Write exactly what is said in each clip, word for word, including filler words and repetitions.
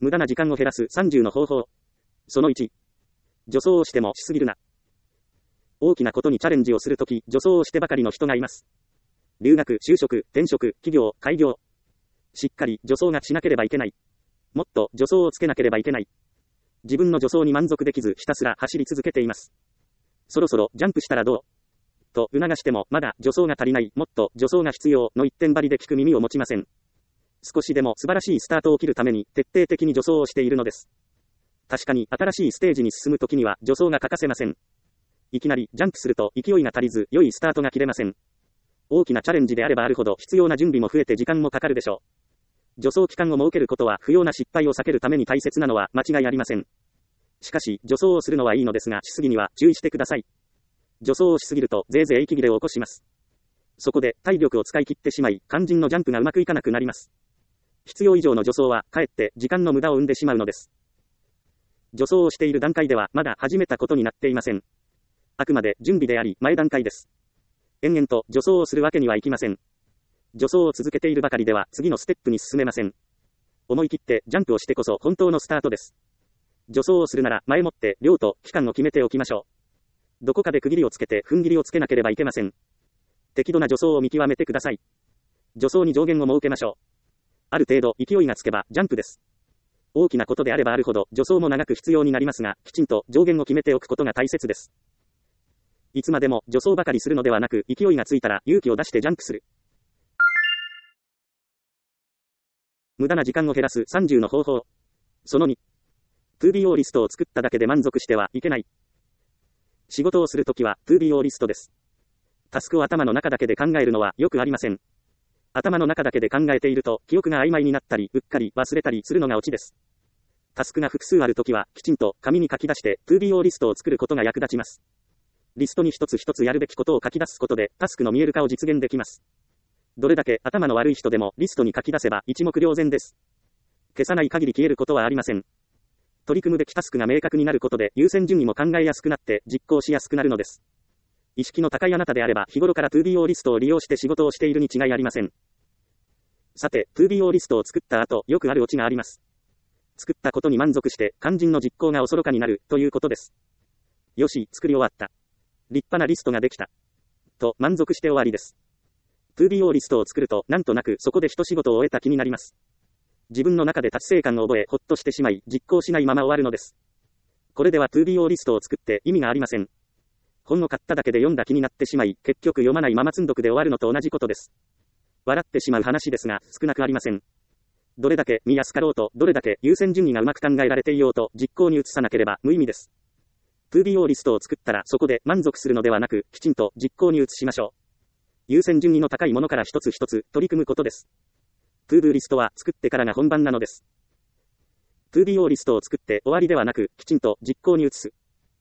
無駄な時間を減らすさんじゅうの方法。そのいち。助走をしてもしすぎるな。大きなことにチャレンジをするとき、助走をしてばかりの人がいます。留学、就職、転職、起業、開業。しっかり助走がしなければいけない。もっと助走をつけなければいけない。自分の助走に満足できず、ひたすら走り続けています。そろそろジャンプしたらどうと促しても、まだ助走が足りない、もっと助走が必要の一点張りで聞く耳を持ちません。少しでも素晴らしいスタートを切るために徹底的に助走をしているのです。確かに新しいステージに進むときには助走が欠かせません。いきなりジャンプすると勢いが足りず良いスタートが切れません。大きなチャレンジであればあるほど必要な準備も増えて時間もかかるでしょう。助走期間を設けることは不要な失敗を避けるために大切なのは間違いありません。しかし助走をするのはいいのですが、しすぎには注意してください。助走をしすぎるとぜいぜい息切れを起こします。そこで体力を使い切ってしまい、肝心のジャンプがうまくいかなくなります。必要以上の助走はかえって時間の無駄を生んでしまうのです。助走をしている段階ではまだ始めたことになっていません。あくまで準備であり前段階です。延々と助走をするわけにはいきません。助走を続けているばかりでは次のステップに進めません。思い切ってジャンプをしてこそ本当のスタートです。助走をするなら前もって量と期間を決めておきましょう。どこかで区切りをつけて踏ん切りをつけなければいけません。適度な助走を見極めてください。助走に上限を設けましょう。ある程度勢いがつけばジャンプです。大きなことであればあるほど助走も長く必要になりますが、きちんと上限を決めておくことが大切です。いつまでも助走ばかりするのではなく、勢いがついたら勇気を出してジャンプする。無駄な時間を減らすさんじゅうの方法。そのに。トゥービーオー リストを作っただけで満足してはいけない。仕事をするときは トゥービーオー リストです。タスクを頭の中だけで考えるのはよくありません。頭の中だけで考えていると記憶が曖昧になったり、うっかり忘れたりするのがオチです。タスクが複数あるときはきちんと紙に書き出して トゥービーオー リストを作ることが役立ちます。リストに一つ一つやるべきことを書き出すことでタスクの見える化を実現できます。どれだけ頭の悪い人でもリストに書き出せば一目瞭然です。消さない限り消えることはありません。取り組むべきタスクが明確になることで優先順位も考えやすくなって実行しやすくなるのです。意識の高いあなたであれば日頃から トゥービーオー リストを利用して仕事をしているに違いありません。さて、トゥービーオー リストを作った後、よくあるオチがあります。作ったことに満足して肝心の実行がおそろかになるということです。よし、作り終わった。立派なリストができた。と満足して終わりです。トゥービーオー リストを作るとなんとなくそこで一仕事を終えた気になります。自分の中で達成感を覚えほっとしてしまい実行しないまま終わるのです。これでは トゥービーオー リストを作って意味がありません。本を買っただけで読んだ気になってしまい結局読まないまま積んどくで終わるのと同じことです。笑ってしまう話ですが少なくありません。どれだけ見やすかろうとどれだけ優先順位がうまく考えられていようと実行に移さなければ無意味です。トゥービーオー リストを作ったらそこで満足するのではなくきちんと実行に移しましょう。優先順位の高いものから一つ一つ取り組むことです。トゥードゥー リストは作ってからが本番なのです。トゥービーオー リストを作って終わりではなくきちんと実行に移す。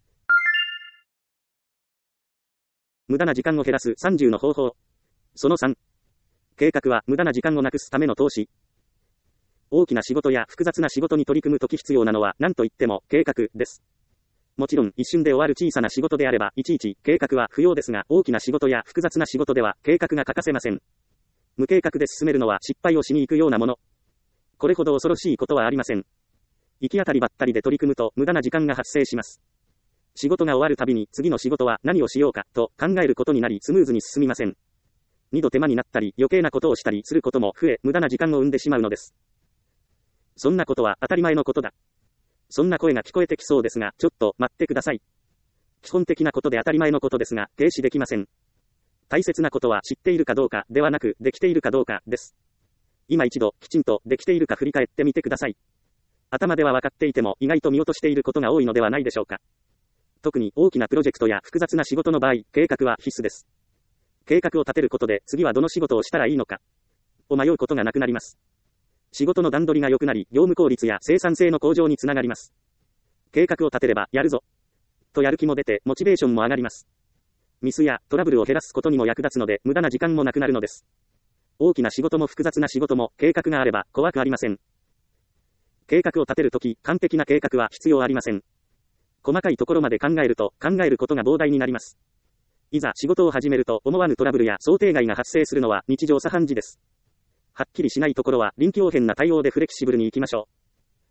無駄な時間を減らすさんじゅうの方法。そのさん。計画は無駄な時間をなくすための投資。大きな仕事や複雑な仕事に取り組むとき必要なのは何といっても計画です。もちろん一瞬で終わる小さな仕事であればいちいち計画は不要ですが、大きな仕事や複雑な仕事では計画が欠かせません。無計画で進めるのは失敗をしに行くようなもの。これほど恐ろしいことはありません。行き当たりばったりで取り組むと無駄な時間が発生します。仕事が終わるたびに次の仕事は何をしようかと考えることになりスムーズに進みません。二度手間になったり余計なことをしたりすることも増え無駄な時間を生んでしまうのです。そんなことは当たり前のことだ。そんな声が聞こえてきそうですが、ちょっと待ってください。基本的なことで当たり前のことですが、停止できません。大切なことは知っているかどうかではなく、できているかどうかです。今一度、きちんとできているか振り返ってみてください。頭では分かっていても、意外と見落としていることが多いのではないでしょうか。特に大きなプロジェクトや複雑な仕事の場合、計画は必須です。計画を立てることで、次はどの仕事をしたらいいのか、を迷うことがなくなります。仕事の段取りが良くなり、業務効率や生産性の向上につながります。計画を立てれば、やるぞとやる気も出て、モチベーションも上がります。ミスやトラブルを減らすことにも役立つので、無駄な時間もなくなるのです。大きな仕事も複雑な仕事も、計画があれば怖くありません。計画を立てるとき、完璧な計画は必要ありません。細かいところまで考えると、考えることが膨大になります。いざ仕事を始めると、思わぬトラブルや想定外が発生するのは日常茶飯事です。はっきりしないところは臨機応変な対応でフレキシブルに行きましょう。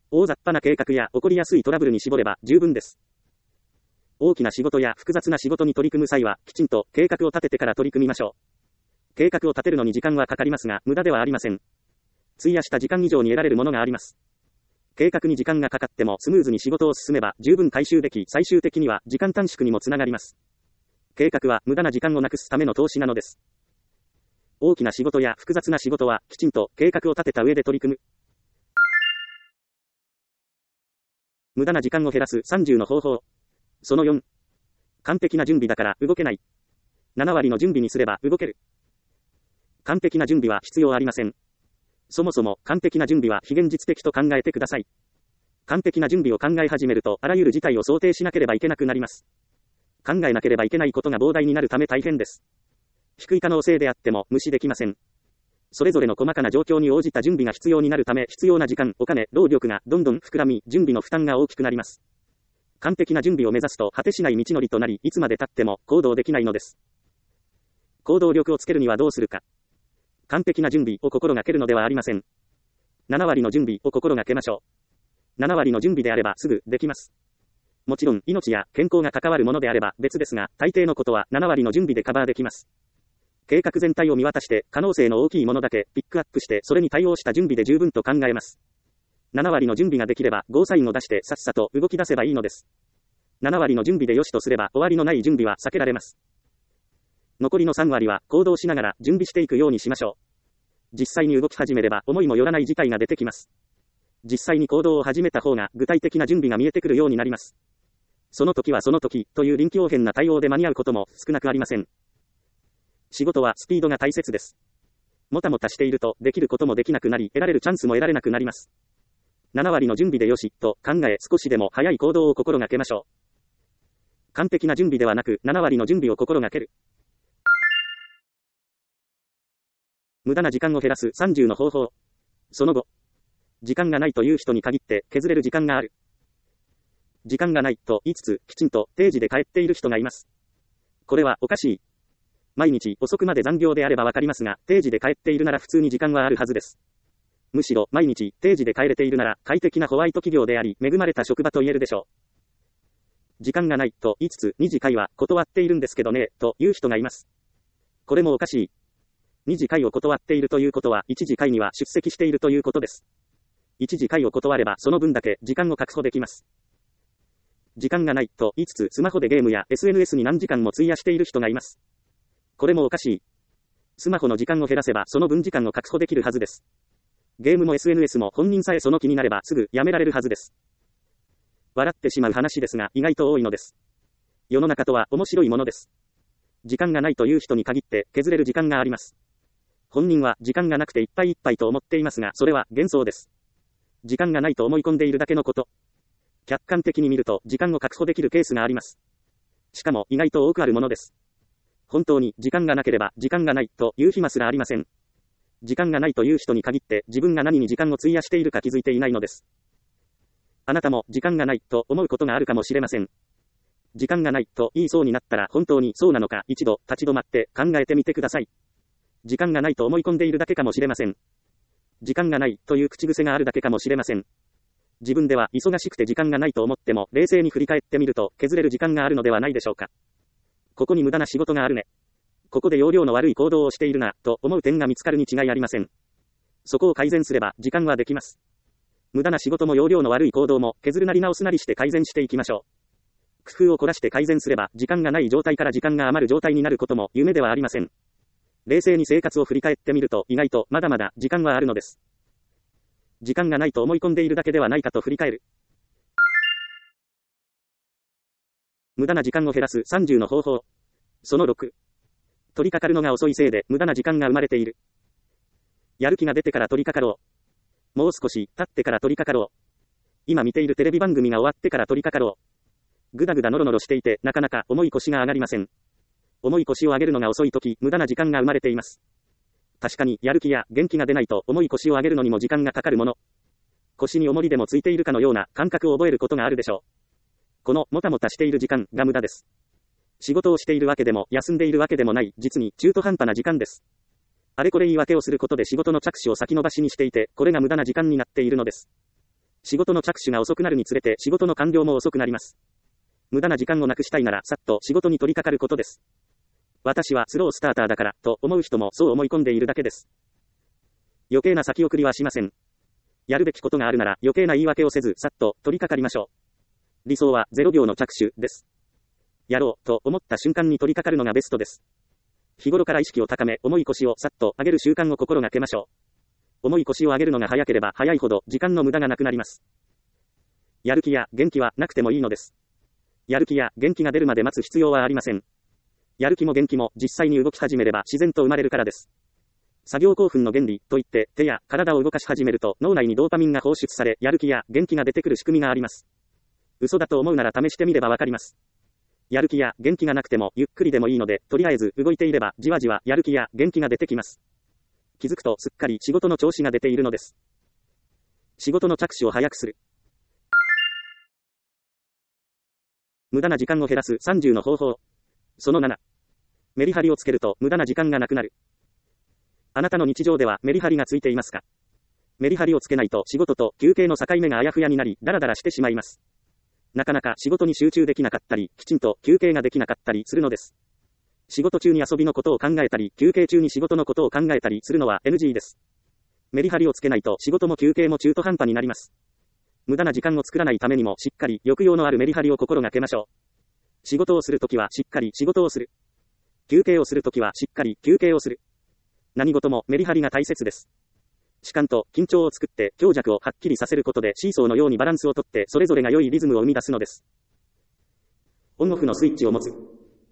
大雑把な計画や起こりやすいトラブルに絞れば十分です。大きな仕事や複雑な仕事に取り組む際は、きちんと計画を立ててから取り組みましょう。計画を立てるのに時間はかかりますが、無駄ではありません。費やした時間以上に得られるものがあります。計画に時間がかかってもスムーズに仕事を進めば十分回収でき、最終的には時間短縮にもつながります。計画は無駄な時間をなくすための投資なのです。大きな仕事や複雑な仕事はきちんと計画を立てた上で取り組む。無駄な時間を減らすさんじゅうの方法。そのよん。完璧な準備だから動けない。なな割の準備にすれば動ける。完璧な準備は必要ありません。そもそも完璧な準備は非現実的と考えてください。完璧な準備を考え始めるとあらゆる事態を想定しなければいけなくなります。考えなければいけないことが膨大になるため大変です。低い可能性であっても無視できません。それぞれの細かな状況に応じた準備が必要になるため、必要な時間、お金、労力がどんどん膨らみ、準備の負担が大きくなります。完璧な準備を目指すと果てしない道のりとなり、いつまで経っても行動できないのです。行動力をつけるにはどうするか。完璧な準備を心がけるのではありません。なな割の準備を心がけましょう。なな割の準備であればすぐできます。もちろん命や健康が関わるものであれば別ですが、大抵のことはなな割の準備でカバーできます。計画全体を見渡して可能性の大きいものだけピックアップしてそれに対応した準備で十分と考えます。なな割の準備ができればゴーサインを出してさっさと動き出せばいいのです。なな割の準備で良しとすれば終わりのない準備は避けられます。残りのさん割は行動しながら準備していくようにしましょう。実際に動き始めれば思いもよらない事態が出てきます。実際に行動を始めた方が具体的な準備が見えてくるようになります。その時はその時という臨機応変な対応で間に合うことも少なくありません。仕事はスピードが大切です。もたもたしているとできることもできなくなり、得られるチャンスも得られなくなります。なな割の準備でよしと考え、少しでも早い行動を心がけましょう。完璧な準備ではなくなな割の準備を心がける。無駄な時間を減らすさんじゅうの方法。そのご。時間がないという人に限って削れる時間がある。時間がないと言いつつきちんと定時で帰っている人がいます。これはおかしい。毎日遅くまで残業であればわかりますが、定時で帰っているなら普通に時間はあるはずです。むしろ毎日定時で帰れているなら快適なホワイト企業であり、恵まれた職場と言えるでしょう。時間がないと言いつつに次会は断っているんですけどね、という人がいます。これもおかしい。に次会を断っているということはいち次会には出席しているということです。いち次会を断ればその分だけ時間を確保できます。時間がないと言いつつスマホでゲームや エスエヌエス に何時間も費やしている人がいます。これもおかしい。スマホの時間を減らせばその分時間を確保できるはずです。ゲームも エスエヌエス も本人さえその気になればすぐやめられるはずです。笑ってしまう話ですが意外と多いのです。世の中とは面白いものです。時間がないという人に限って削れる時間があります。本人は時間がなくていっぱいいっぱいと思っていますが、それは幻想です。時間がないと思い込んでいるだけのこと。客観的に見ると時間を確保できるケースがあります。しかも意外と多くあるものです。本当に時間がなければ時間がないという暇すらありません。時間がないという人に限って自分が何に時間を費やしているか気づいていないのです。あなたも時間がないと思うことがあるかもしれません。時間がないと言いそうになったら本当にそうなのか一度立ち止まって考えてみてください。時間がないと思い込んでいるだけかもしれません。時間がないという口癖があるだけかもしれません。自分では忙しくて時間がないと思っても冷静に振り返ってみると削れる時間があるのではないでしょうか。ここに無駄な仕事があるね。ここで要領の悪い行動をしているな、と思う点が見つかるに違いありません。そこを改善すれば時間はできます。無駄な仕事も要領の悪い行動も削るなり直すなりして改善していきましょう。工夫を凝らして改善すれば時間がない状態から時間が余る状態になることも夢ではありません。冷静に生活を振り返ってみると意外とまだまだ時間はあるのです。時間がないと思い込んでいるだけではないかと振り返る。無駄な時間を減らすさんじゅうの方法。そのろく。取り掛かるのが遅いせいで無駄な時間が生まれている。やる気が出てから取り掛かろう。もう少し経ってから取り掛かろう。今見ているテレビ番組が終わってから取り掛かろう。ぐだぐだのろのろしていてなかなか重い腰が上がりません。重い腰を上げるのが遅いとき無駄な時間が生まれています。確かにやる気や元気が出ないと重い腰を上げるのにも時間がかかるもの。腰に重りでもついているかのような感覚を覚えることがあるでしょう。このもたもたしている時間が無駄です。仕事をしているわけでも休んでいるわけでもない実に中途半端な時間です。あれこれ言い訳をすることで仕事の着手を先延ばしにしていて、これが無駄な時間になっているのです。 仕事の着手が遅くなるにつれて仕事の完了も遅くなります。無駄な時間をなくしたいならさっと仕事に取り掛かることです。私はスロースターターだからと思う人もそう思い込んでいるだけです。余計な先送りはしません。やるべきことがあるなら余計な言い訳をせずさっと取り掛かりましょう。理想はゼロびょうの着手です。やろうと思った瞬間に取り掛かるのがベストです。日頃から意識を高め重い腰をさっと上げる習慣を心がけましょう。重い腰を上げるのが早ければ早いほど時間の無駄がなくなります。やる気や元気はなくてもいいのです。やる気や元気が出るまで待つ必要はありません。やる気も元気も実際に動き始めれば自然と生まれるからです。作業興奮の原理といって手や体を動かし始めると脳内にドーパミンが放出されやる気や元気が出てくる仕組みがあります。嘘だと思うなら試してみればわかります。やる気や元気がなくてもゆっくりでもいいのでとりあえず動いていればじわじわやる気や元気が出てきます。気づくとすっかり仕事の調子が出ているのです。仕事の着手を早くする。無駄な時間を減らすさんじゅうの方法。そのなな。メリハリをつけると無駄な時間がなくなる。あなたの日常ではメリハリがついていますか？メリハリをつけないと仕事と休憩の境目があやふやになり、ダラダラしてしまいます。なかなか仕事に集中できなかったり、きちんと休憩ができなかったりするのです。仕事中に遊びのことを考えたり、休憩中に仕事のことを考えたりするのは エヌジー です。メリハリをつけないと仕事も休憩も中途半端になります。無駄な時間を作らないためにもしっかり抑揚のあるメリハリを心がけましょう。仕事をするときはしっかり仕事をする。休憩をするときはしっかり休憩をする。何事もメリハリが大切です。弛緩と緊張を作って強弱をはっきりさせることでシーソーのようにバランスをとってそれぞれが良いリズムを生み出すのです。オンオフのスイッチを持つ。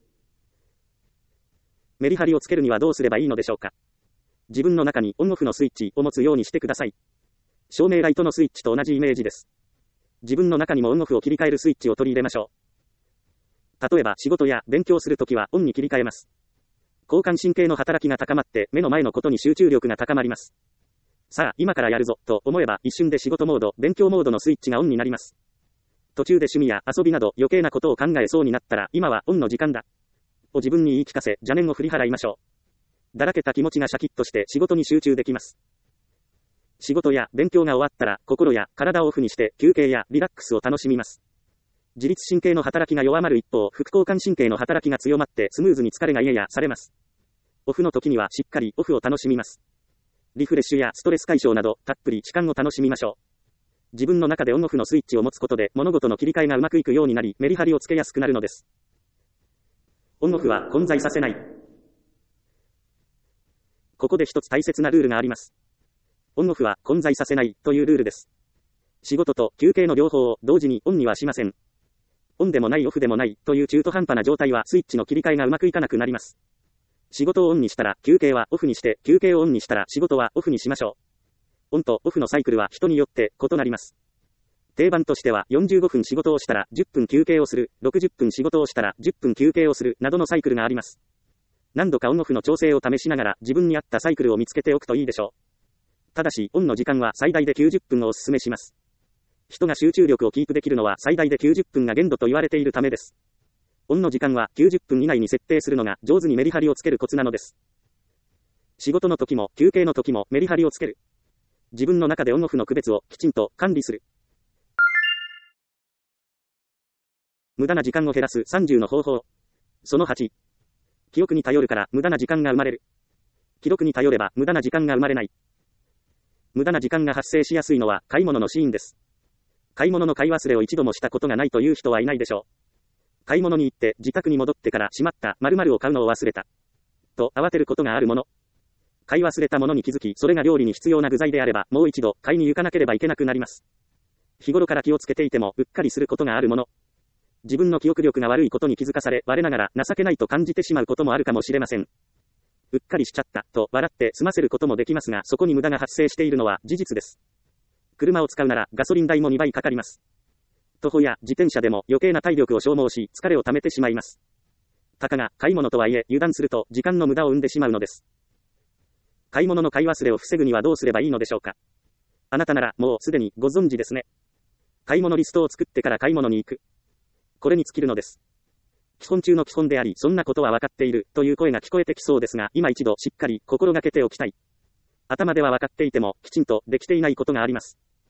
メリハリをつけるにはどうすればいいのでしょうか。自分の中にオンオフのスイッチを持つようにしてください。照明ライトのスイッチと同じイメージです。自分の中にもオンオフを切り替えるスイッチを取り入れましょう。例えば仕事や勉強するときはオンに切り替えます。交感神経の働きが高まって目の前のことに集中力が高まります。さあ今からやるぞと思えば一瞬で仕事モード、勉強モードのスイッチがオンになります。途中で趣味や遊びなど余計なことを考えそうになったら今はオンの時間だを自分に言い聞かせ邪念を振り払いましょう。だらけた気持ちがシャキッとして仕事に集中できます。仕事や勉強が終わったら心や体をオフにして休憩やリラックスを楽しみます。自律神経の働きが弱まる一方、副交感神経の働きが強まってスムーズに疲れが癒やされます。オフの時にはしっかりオフを楽しみます。リフレッシュやストレス解消などたっぷり時間を楽しみましょう。自分の中でオンオフのスイッチを持つことで物事の切り替えがうまくいくようになりメリハリをつけやすくなるのです。オンオフは混在させない。ここで一つ大切なルールがあります。オンオフは混在させないというルールです。仕事と休憩の両方を同時にオンにはしません。オンでもないオフでもないという中途半端な状態はスイッチの切り替えがうまくいかなくなります。仕事をオンにしたら休憩はオフにして、休憩をオンにしたら仕事はオフにしましょう。オンとオフのサイクルは人によって異なります。定番としてはよんじゅうごふん仕事をしたらじゅっぷん休憩をする、ろくじゅっぷん仕事をしたらじゅっぷん休憩をするなどのサイクルがあります。何度かオンオフの調整を試しながら自分に合ったサイクルを見つけておくといいでしょう。ただしオンの時間は最大できゅうじゅっぷんをお勧めします。人が集中力をキープできるのは最大できゅうじゅっぷんが限度と言われているためです。オンの時間はきゅうじゅっぷん以内に設定するのが上手にメリハリをつけるコツなのです。仕事の時も休憩の時もメリハリをつける。自分の中でオンオフの区別をきちんと管理する。無駄な時間を減らすさんじゅうの方法。そのはち。記憶に頼るから無駄な時間が生まれる。記録に頼れば無駄な時間が生まれない。無駄な時間が発生しやすいのは買い物のシーンです。買い物の買い忘れを一度もしたことがないという人はいないでしょう。買い物に行って自宅に戻ってからしまった〇〇を買うのを忘れたと慌てることがあるもの。買い忘れたものに気づき、それが料理に必要な具材であればもう一度買いに行かなければいけなくなります。日頃から気をつけていてもうっかりすることがあるもの。自分の記憶力が悪いことに気づかされ我ながら情けないと感じてしまうこともあるかもしれません。うっかりしちゃったと笑って済ませることもできますが、そこに無駄が発生しているのは事実です。車を使うならガソリン代もにばいかかります。徒歩や自転車でも余計な体力を消耗し疲れを溜めてしまいます。たかが買い物とはいえ油断すると時間の無駄を生んでしまうのです。買い物の買い忘れを防ぐにはどうすればいいのでしょうか。あなたならもうすでにご存知ですね。買い物リストを作ってから買い物に行く。これに尽きるのです。基本中の基本であり、そんなことは分かっているという声が聞こえてきそうですが、今一度しっかり心がけておきたい。頭では分かっていてもきちんとできていないことがあります。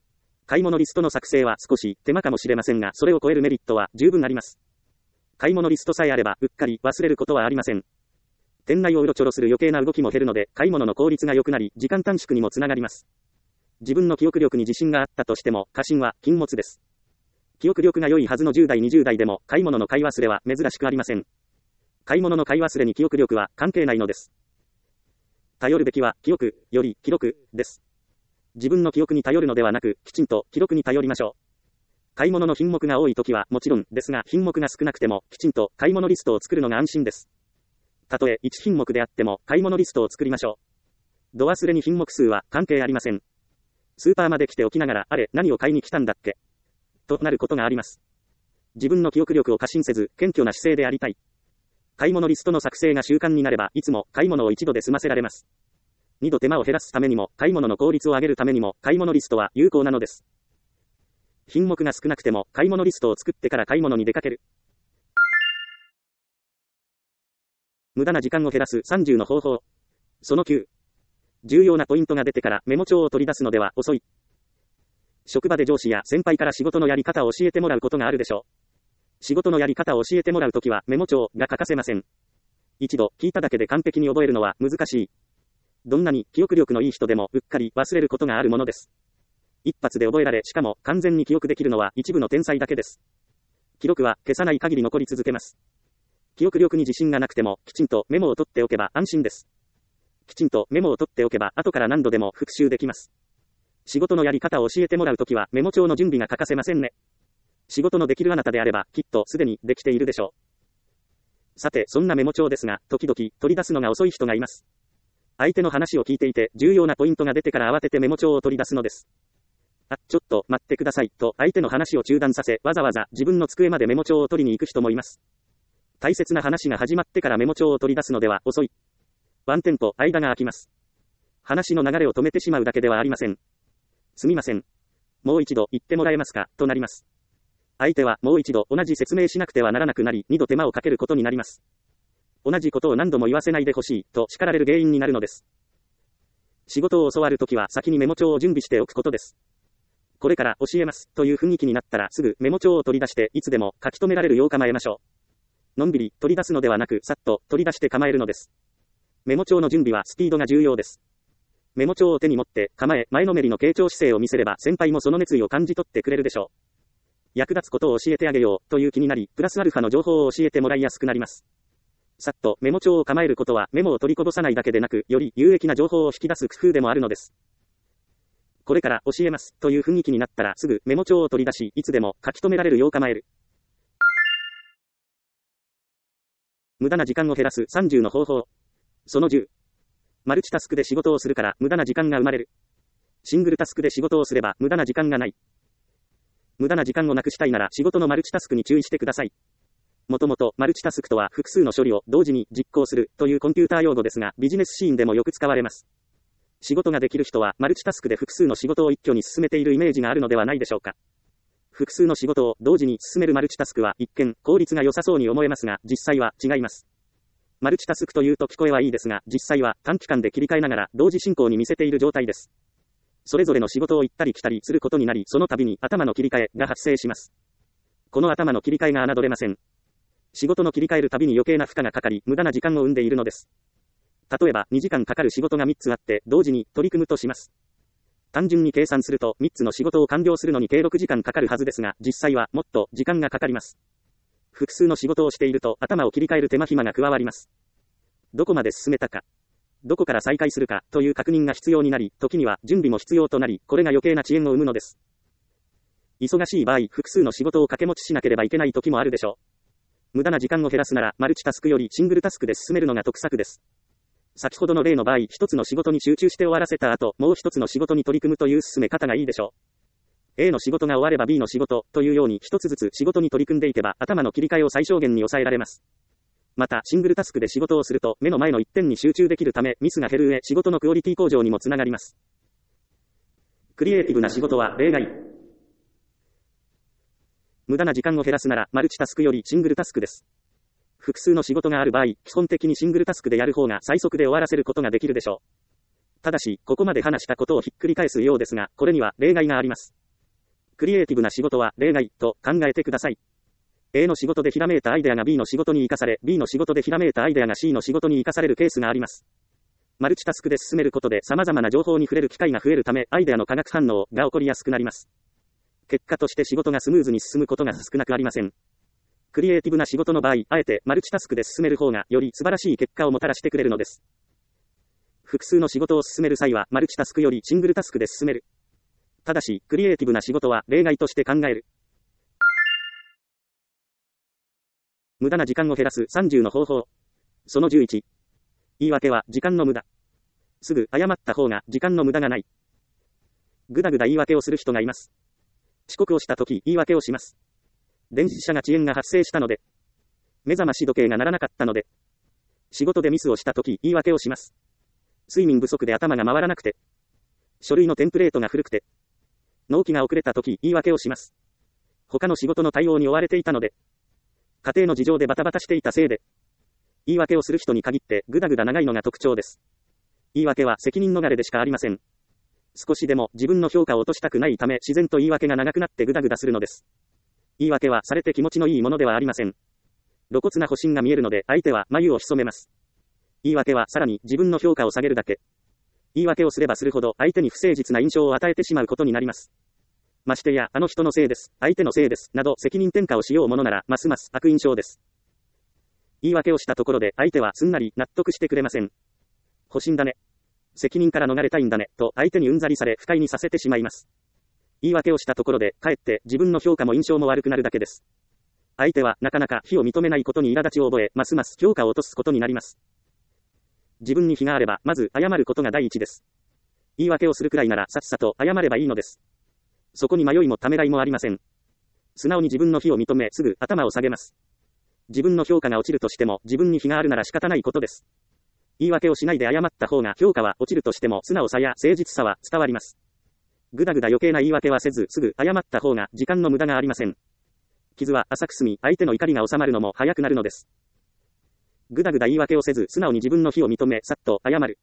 買い物リストの作成は少し手間かもしれませんが、それを超えるメリットは十分あります。買い物リストさえあれば、うっかり忘れることはありません。店内をうろちょろする余計な動きも減るので、買い物の効率が良くなり、時間短縮にもつながります。自分の記憶力に自信があったとしても、過信は禁物です。記憶力が良いはずのじゅう代にじゅう代でも、買い物の買い忘れは珍しくありません。買い物の買い忘れに記憶力は関係ないのです。頼るべきは、記憶より記録です。自分の記憶に頼るのではなく、きちんと記録に頼りましょう。買い物の品目が多いときはもちろんですが、品目が少なくても、きちんと買い物リストを作るのが安心です。たとえいち品目であっても、買い物リストを作りましょう。度忘れに品目数は関係ありません。スーパーまで来ておきながら、あれ、何を買いに来たんだっけとなることがあります。自分の記憶力を過信せず、謙虚な姿勢でありたい。買い物リストの作成が習慣になれば、いつも買い物を一度で済ませられます。二度手間を減らすためにも、買い物の効率を上げるためにも、買い物リストは有効なのです。品目が少なくても、買い物リストを作ってから買い物に出かける。無駄な時間を減らすさんじゅうの方法。そのきゅう。重要なポイントが出てからメモ帳を取り出すのでは遅い。職場で上司や先輩から仕事のやり方を教えてもらうことがあるでしょう。仕事のやり方を教えてもらうときはメモ帳が欠かせません。一度聞いただけで完璧に覚えるのは難しい。どんなに記憶力のいい人でもうっかり忘れることがあるものです。一発で覚えられ、しかも完全に記憶できるのは一部の天才だけです。記録は消さない限り残り続けます。記憶力に自信がなくても、きちんとメモを取っておけば安心です。きちんとメモを取っておけば、後から何度でも復習できます。仕事のやり方を教えてもらうときは、メモ帳の準備が欠かせませんね。仕事のできるあなたであれば、きっとすでにできているでしょう。さて、そんなメモ帳ですが、時々取り出すのが遅い人がいます。相手の話を聞いていて、重要なポイントが出てから慌ててメモ帳を取り出すのです。あ、ちょっと待ってくださいと相手の話を中断させ、わざわざ自分の机までメモ帳を取りに行く人もいます。大切な話が始まってからメモ帳を取り出すのでは遅い。ワンテンポ間が空きます。話の流れを止めてしまうだけではありません。すみません。もう一度言ってもらえますかとなります。相手はもう一度同じ説明しなくてはならなくなり、二度手間をかけることになります。同じことを何度も言わせないでほしいと叱られる原因になるのです。仕事を教わるときは先にメモ帳を準備しておくことです。これから教えますという雰囲気になったらすぐメモ帳を取り出していつでも書き留められるよう構えましょう。のんびり取り出すのではなくさっと取り出して構えるのです。メモ帳の準備はスピードが重要です。メモ帳を手に持って構え前のめりの傾聴姿勢を見せれば先輩もその熱意を感じ取ってくれるでしょう。役立つことを教えてあげようという気になり、プラスアルファの情報を教えてもらいやすくなります。さっとメモ帳を構えることはメモを取りこぼさないだけでなく、より有益な情報を引き出す工夫でもあるのです。これから教えますという雰囲気になったらすぐメモ帳を取り出し、いつでも書き留められるよう構える。無駄な時間を減らすさんじゅうの方法。そのじゅう。マルチタスクで仕事をするから無駄な時間が生まれる。シングルタスクで仕事をすれば無駄な時間がない。無駄な時間をなくしたいなら仕事のマルチタスクに注意してください。もともとマルチタスクとは複数の処理を同時に実行するというコンピューター用語ですが、ビジネスシーンでもよく使われます。仕事ができる人はマルチタスクで複数の仕事を一挙に進めているイメージがあるのではないでしょうか。複数の仕事を同時に進めるマルチタスクは一見効率が良さそうに思えますが、実際は違います。マルチタスクというと聞こえはいいですが、実際は短期間で切り替えながら同時進行に見せている状態です。それぞれの仕事を行ったり来たりすることになり、その度に頭の切り替えが発生します。この頭の切り替えが侮れません。仕事の切り替えるたびに余計な負荷がかかり、無駄な時間を生んでいるのです。例えば、にじかんかかる仕事がみっつあって、同時に取り組むとします。単純に計算すると、みっつの仕事を完了するのに計ろくじかんかかるはずですが、実際はもっと時間がかかります。複数の仕事をしていると、頭を切り替える手間暇が加わります。どこまで進めたか、どこから再開するかという確認が必要になり、時には準備も必要となり、これが余計な遅延を生むのです。忙しい場合、複数の仕事を掛け持ちしなければいけない時もあるでしょう。無駄な時間を減らすなら、マルチタスクよりシングルタスクで進めるのが得策です。先ほどの例の場合、一つの仕事に集中して終わらせた後、もう一つの仕事に取り組むという進め方がいいでしょう。A の仕事が終われば B の仕事というように一つずつ仕事に取り組んでいけば、頭の切り替えを最小限に抑えられます。また、シングルタスクで仕事をすると、目の前の一点に集中できるため、ミスが減る上、仕事のクオリティ向上にもつながります。クリエイティブな仕事は例外。無駄な時間を減らすなら、マルチタスクよりシングルタスクです。複数の仕事がある場合、基本的にシングルタスクでやる方が最速で終わらせることができるでしょう。ただし、ここまで話したことをひっくり返すようですが、これには例外があります。 クリエイティブな仕事は例外と考えてください。A の仕事でひらめいたアイデアが B の仕事に生かされ、B の仕事でひらめいたアイデアが C の仕事に生かされるケースがあります。マルチタスクで進めることで様々な情報に触れる機会が増えるため、アイデアの化学反応が起こりやすくなります。結果として仕事がスムーズに進むことが少なくありません。クリエイティブな仕事の場合、あえてマルチタスクで進める方がより素晴らしい結果をもたらしてくれるのです。複数の仕事を進める際はマルチタスクよりシングルタスクで進める。ただし、クリエイティブな仕事は例外として考える。無駄な時間を減らすさんじゅうの方法。そのじゅういち。言い訳は時間の無駄。すぐ謝った方が時間の無駄がない。ぐだぐだ言い訳をする人がいます。遅刻をしたとき言い訳をします。電子車が遅延が発生したので。目覚まし時計が鳴らなかったので。仕事でミスをしたとき言い訳をします。睡眠不足で頭が回らなくて。書類のテンプレートが古くて。納期が遅れたとき言い訳をします。他の仕事の対応に追われていたので。家庭の事情でバタバタしていたせいで。言い訳をする人に限ってぐだぐだ長いのが特徴です。言い訳は責任逃れでしかありません。少しでも自分の評価を落としたくないため自然と言い訳が長くなってぐだぐだするのです。言い訳はされて気持ちのいいものではありません。露骨な保身が見えるので相手は眉を潜めます。言い訳はさらに自分の評価を下げるだけ。言い訳をすればするほど相手に不誠実な印象を与えてしまうことになります。ましてやあの人のせいです、相手のせいです、など責任転嫁をしようものならますます悪印象です。言い訳をしたところで相手はすんなり納得してくれません。保身だね。責任から逃れたいんだね、と相手にうんざりされ不快にさせてしまいます。言い訳をしたところでかえって自分の評価も印象も悪くなるだけです。相手はなかなか非を認めないことに苛立ちを覚え、ますます評価を落とすことになります。自分に非があればまず謝ることが第一です。言い訳をするくらいならさっさと謝ればいいのです。そこに迷いもためらいもありません。素直に自分の非を認めすぐ頭を下げます。自分の評価が落ちるとしても自分に非があるなら仕方ないことです。言い訳をしないで謝った方が評価は落ちるとしても素直さや誠実さは伝わります。ぐだぐだ余計な言い訳はせずすぐ謝った方が時間の無駄がありません。傷は浅く済み相手の怒りが収まるのも早くなるのです。ぐだぐだ言い訳をせず素直に自分の非を認めさっと謝る。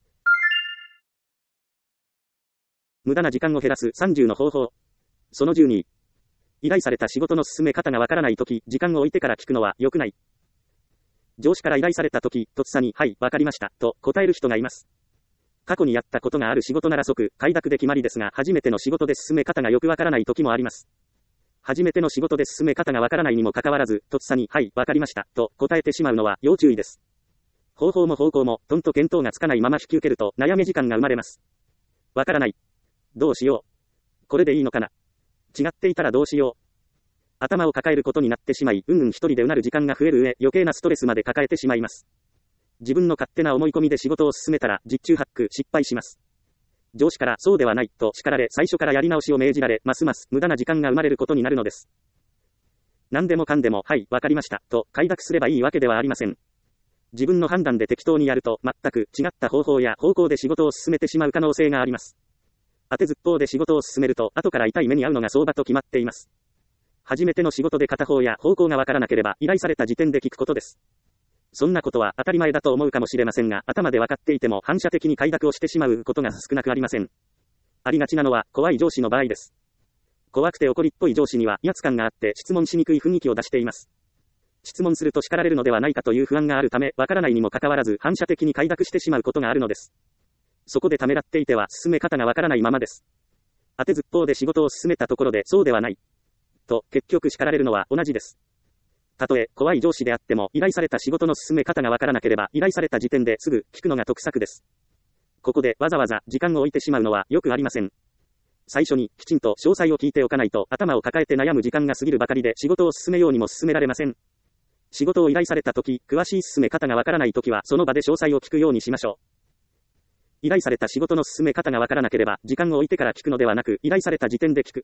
無駄な時間を減らすさんじゅうの方法。そのじゅうに。依頼された仕事の進め方がわからないとき、時間を置いてから聞くのは良くない。上司から依頼されたとき、とっさに、はい、わかりました、と答える人がいます。過去にやったことがある仕事なら即、快諾で決まりですが、初めての仕事で進め方がよくわからないときもあります。初めての仕事で進め方がわからないにもかかわらず、とっさに、はい、わかりました、と答えてしまうのは要注意です。方法も方向も、とんと見当がつかないまま引き受けると、悩み時間が生まれます。わからない。どうしよう。これでいいのかな。違っていたらどうしよう。頭を抱えることになってしまい、うんうん一人でうなる時間が増える上、余計なストレスまで抱えてしまいます。自分の勝手な思い込みで仕事を進めたら、十中八九失敗します。上司からそうではないと叱られ、最初からやり直しを命じられ、ますます無駄な時間が生まれることになるのです。何でもかんでも、はい、わかりました、と快諾すればいいわけではありません。自分の判断で適当にやると、全く違った方法や方向で仕事を進めてしまう可能性があります。当てずっぽうで仕事を進めると、後から痛い目に遭うのが相場と決まっています。初めての仕事で片方や方向がわからなければ、依頼された時点で聞くことです。そんなことは当たり前だと思うかもしれませんが、頭で分かっていても反射的に快諾をしてしまうことが少なくありません。ありがちなのは、怖い上司の場合です。怖くて怒りっぽい上司には威圧感があって質問しにくい雰囲気を出しています。質問すると叱られるのではないかという不安があるため、わからないにもかかわらず反射的に快諾してしまうことがあるのです。そこでためらっていては進め方がわからないままです。当てずっぽうで仕事を進めたところでそうではない。と結局叱られるのは同じです。たとえ怖い上司であっても依頼された仕事の進め方がわからなければ依頼された時点ですぐ聞くのが得策です。ここでわざわざ時間を置いてしまうのはよくありません。最初にきちんと詳細を聞いておかないと頭を抱えて悩む時間が過ぎるばかりで仕事を進めようにも進められません。仕事を依頼されたとき、詳しい進め方がわからないときはその場で詳細を聞くようにしましょう。依頼された仕事の進め方がわからなければ、時間を置いてから聞くのではなく、依頼された時点で聞く。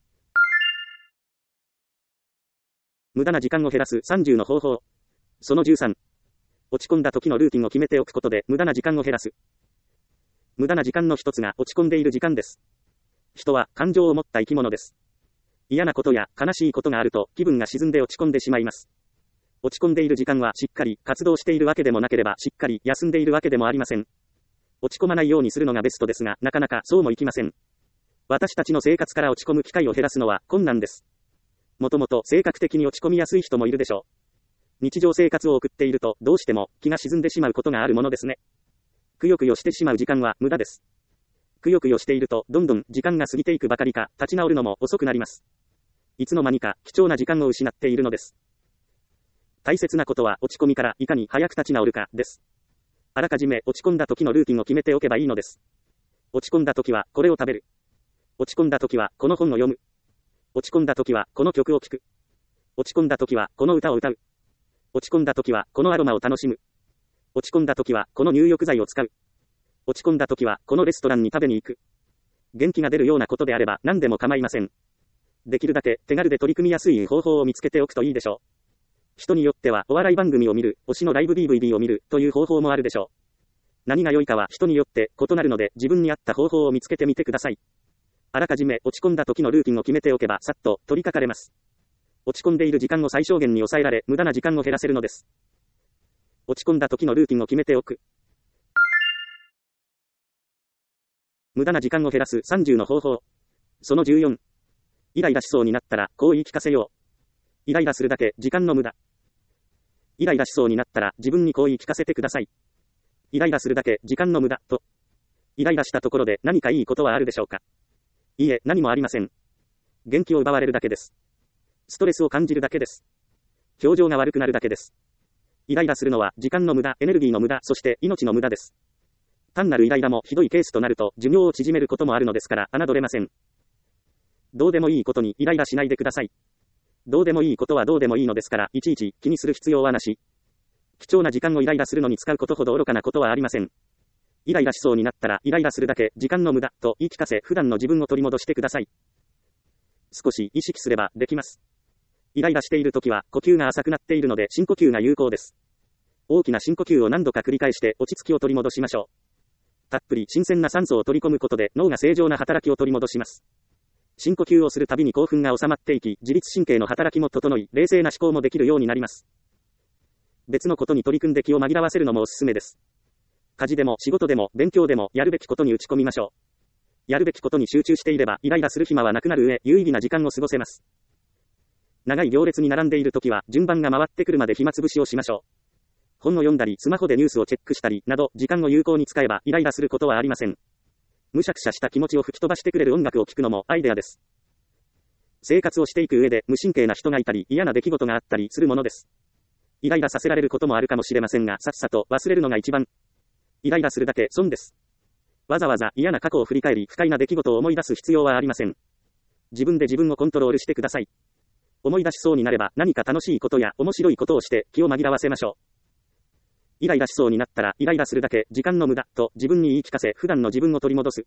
無駄な時間を減らすさんじゅうの方法。そのじゅうさん。落ち込んだ時のルーティンを決めておくことで、無駄な時間を減らす。無駄な時間の一つが落ち込んでいる時間です。人は感情を持った生き物です。嫌なことや悲しいことがあると、気分が沈んで落ち込んでしまいます。落ち込んでいる時間はしっかり活動しているわけでもなければしっかり休んでいるわけでもありません。落ち込まないようにするのがベストですが、なかなかそうもいきません。 私たちの生活から落ち込む機会を減らすのは困難です。もともと性格的に落ち込みやすい人もいるでしょう。日常生活を送っているとどうしても気が沈んでしまうことがあるものですね。くよくよしてしまう時間は無駄です。くよくよしているとどんどん時間が過ぎていくばかりか、立ち直るのも遅くなります。いつの間にか貴重な時間を失っているのです。大切なことは落ち込みからいかに早く立ち直るかです。あらかじめ落ち込んだ時のルーティンを決めておけばいいのです。落ち込んだ時はこれを食べる。落ち込んだ時はこの本を読む。落ち込んだ時はこの曲を聴く。落ち込んだ時はこの歌を歌う。落ち込んだ時はこのアロマを楽しむ。落ち込んだ時はこの入浴剤を使う。落ち込んだ時はこのレストランに食べに行く。元気が出るようなことであれば何でも構いません。できるだけ手軽で取り組みやすい方法を見つけておくといいでしょう。人によってはお笑い番組を見る、推しのライブ ディーブイディー を見るという方法もあるでしょう。何が良いかは人によって異なるので自分に合った方法を見つけてみてください。あらかじめ落ち込んだ時のルーティンを決めておけばさっと取り掛かれます。落ち込んでいる時間を最小限に抑えられ無駄な時間を減らせるのです。落ち込んだ時のルーティンを決めておく。無駄な時間を減らすさんじゅうの方法。そのじゅうよん。イライラしそうになったらこう言い聞かせよう。イライラするだけ時間の無駄。イライラしそうになったら自分にこう言い聞かせてください。イライラするだけ時間の無駄と。イライラしたところで何かいいことはあるでしょうか。いいえ、何もありません。元気を奪われるだけです。ストレスを感じるだけです。表情が悪くなるだけです。イライラするのは時間の無駄、エネルギーの無駄、そして命の無駄です。単なるイライラもひどいケースとなると寿命を縮めることもあるのですから侮れません。どうでもいいことにイライラしないでください。どうでもいいことはどうでもいいのですから、いちいち気にする必要はなし。貴重な時間をイライラするのに使うことほど愚かなことはありません。イライラしそうになったらイライラするだけ時間の無駄と言い聞かせ、普段の自分を取り戻してください。少し意識すればできます。イライラしているときは呼吸が浅くなっているので深呼吸が有効です。大きな深呼吸を何度か繰り返して落ち着きを取り戻しましょう。たっぷり新鮮な酸素を取り込むことで脳が正常な働きを取り戻します。深呼吸をするたびに興奮が収まっていき、自律神経の働きも整い、冷静な思考もできるようになります。別のことに取り組んで気を紛らわせるのもおすすめです。家事でも仕事でも勉強でもやるべきことに打ち込みましょう。やるべきことに集中していればイライラする暇はなくなる上、有意義な時間を過ごせます。長い行列に並んでいるときは順番が回ってくるまで暇つぶしをしましょう。本を読んだりスマホでニュースをチェックしたりなど時間を有効に使えばイライラすることはありません。むしゃくしゃした気持ちを吹き飛ばしてくれる音楽を聴くのもアイデアです。生活をしていく上で無神経な人がいたり嫌な出来事があったりするものです。イライラさせられることもあるかもしれませんが、さっさと忘れるのが一番。イライラするだけ損です。わざわざ嫌な過去を振り返り不快な出来事を思い出す必要はありません。自分で自分をコントロールしてください。思い出しそうになれば何か楽しいことや面白いことをして気を紛らわせましょう。イライラしそうになったらイライラするだけ時間の無駄と自分に言い聞かせ、普段の自分を取り戻す。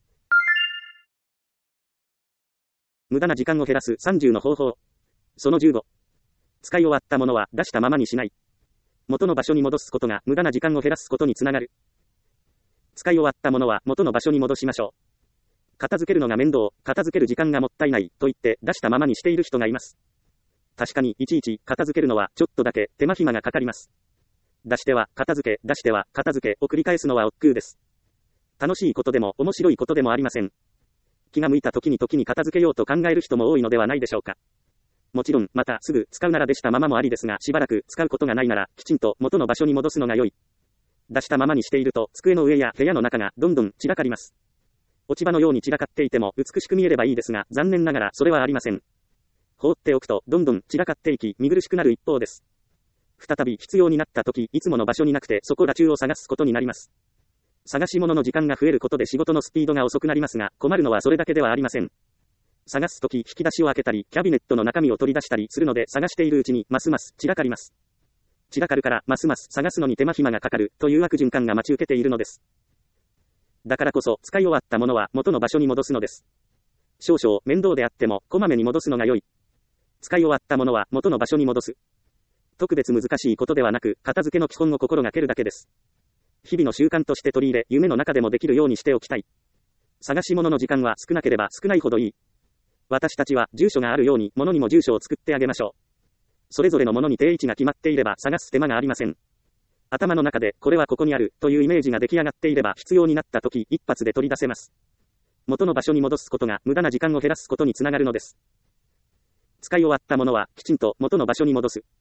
無駄な時間を減らすさんじゅうの方法。そのじゅうご。使い終わったものは出したままにしない。元の場所に戻すことが無駄な時間を減らすことにつながる。使い終わったものは元の場所に戻しましょう。片付けるのが面倒、片付ける時間がもったいないと言って出したままにしている人がいます。確かにいちいち片付けるのはちょっとだけ手間暇がかかります。出しては片付け、出しては片付けを繰り返すのは億劫です。楽しいことでも面白いことでもありません。気が向いた時に時に片付けようと考える人も多いのではないでしょうか。もちろん、またすぐ使うならでしたままもありですが、しばらく使うことがないなら、きちんと元の場所に戻すのが良い。出したままにしていると、机の上や部屋の中がどんどん散らかります。落ち葉のように散らかっていても美しく見えればいいですが、残念ながらそれはありません。放っておくと、どんどん散らかっていき、見苦しくなる一方です。再び必要になった時、いつもの場所になくてそこら中を探すことになります。探し物の時間が増えることで仕事のスピードが遅くなりますが、困るのはそれだけではありません。探すとき引き出しを開けたり、キャビネットの中身を取り出したりするので、探しているうちにますます散らかります。散らかるからますます探すのに手間暇がかかるという悪循環が待ち受けているのです。だからこそ使い終わったものは元の場所に戻すのです。少々面倒であってもこまめに戻すのが良い。使い終わったものは元の場所に戻す。特別難しいことではなく、片付けの基本を心がけるだけです。日々の習慣として取り入れ、夢の中でもできるようにしておきたい。探し物の時間は少なければ少ないほどいい。私たちは住所があるように物にも住所を作ってあげましょう。それぞれのものに定位置が決まっていれば探す手間がありません。頭の中でこれはここにあるというイメージが出来上がっていれば必要になった時一発で取り出せます。 元の場所に戻すことが無駄な時間を減らすことにつながるのです。使い終わったものはきちんと元の場所に戻す。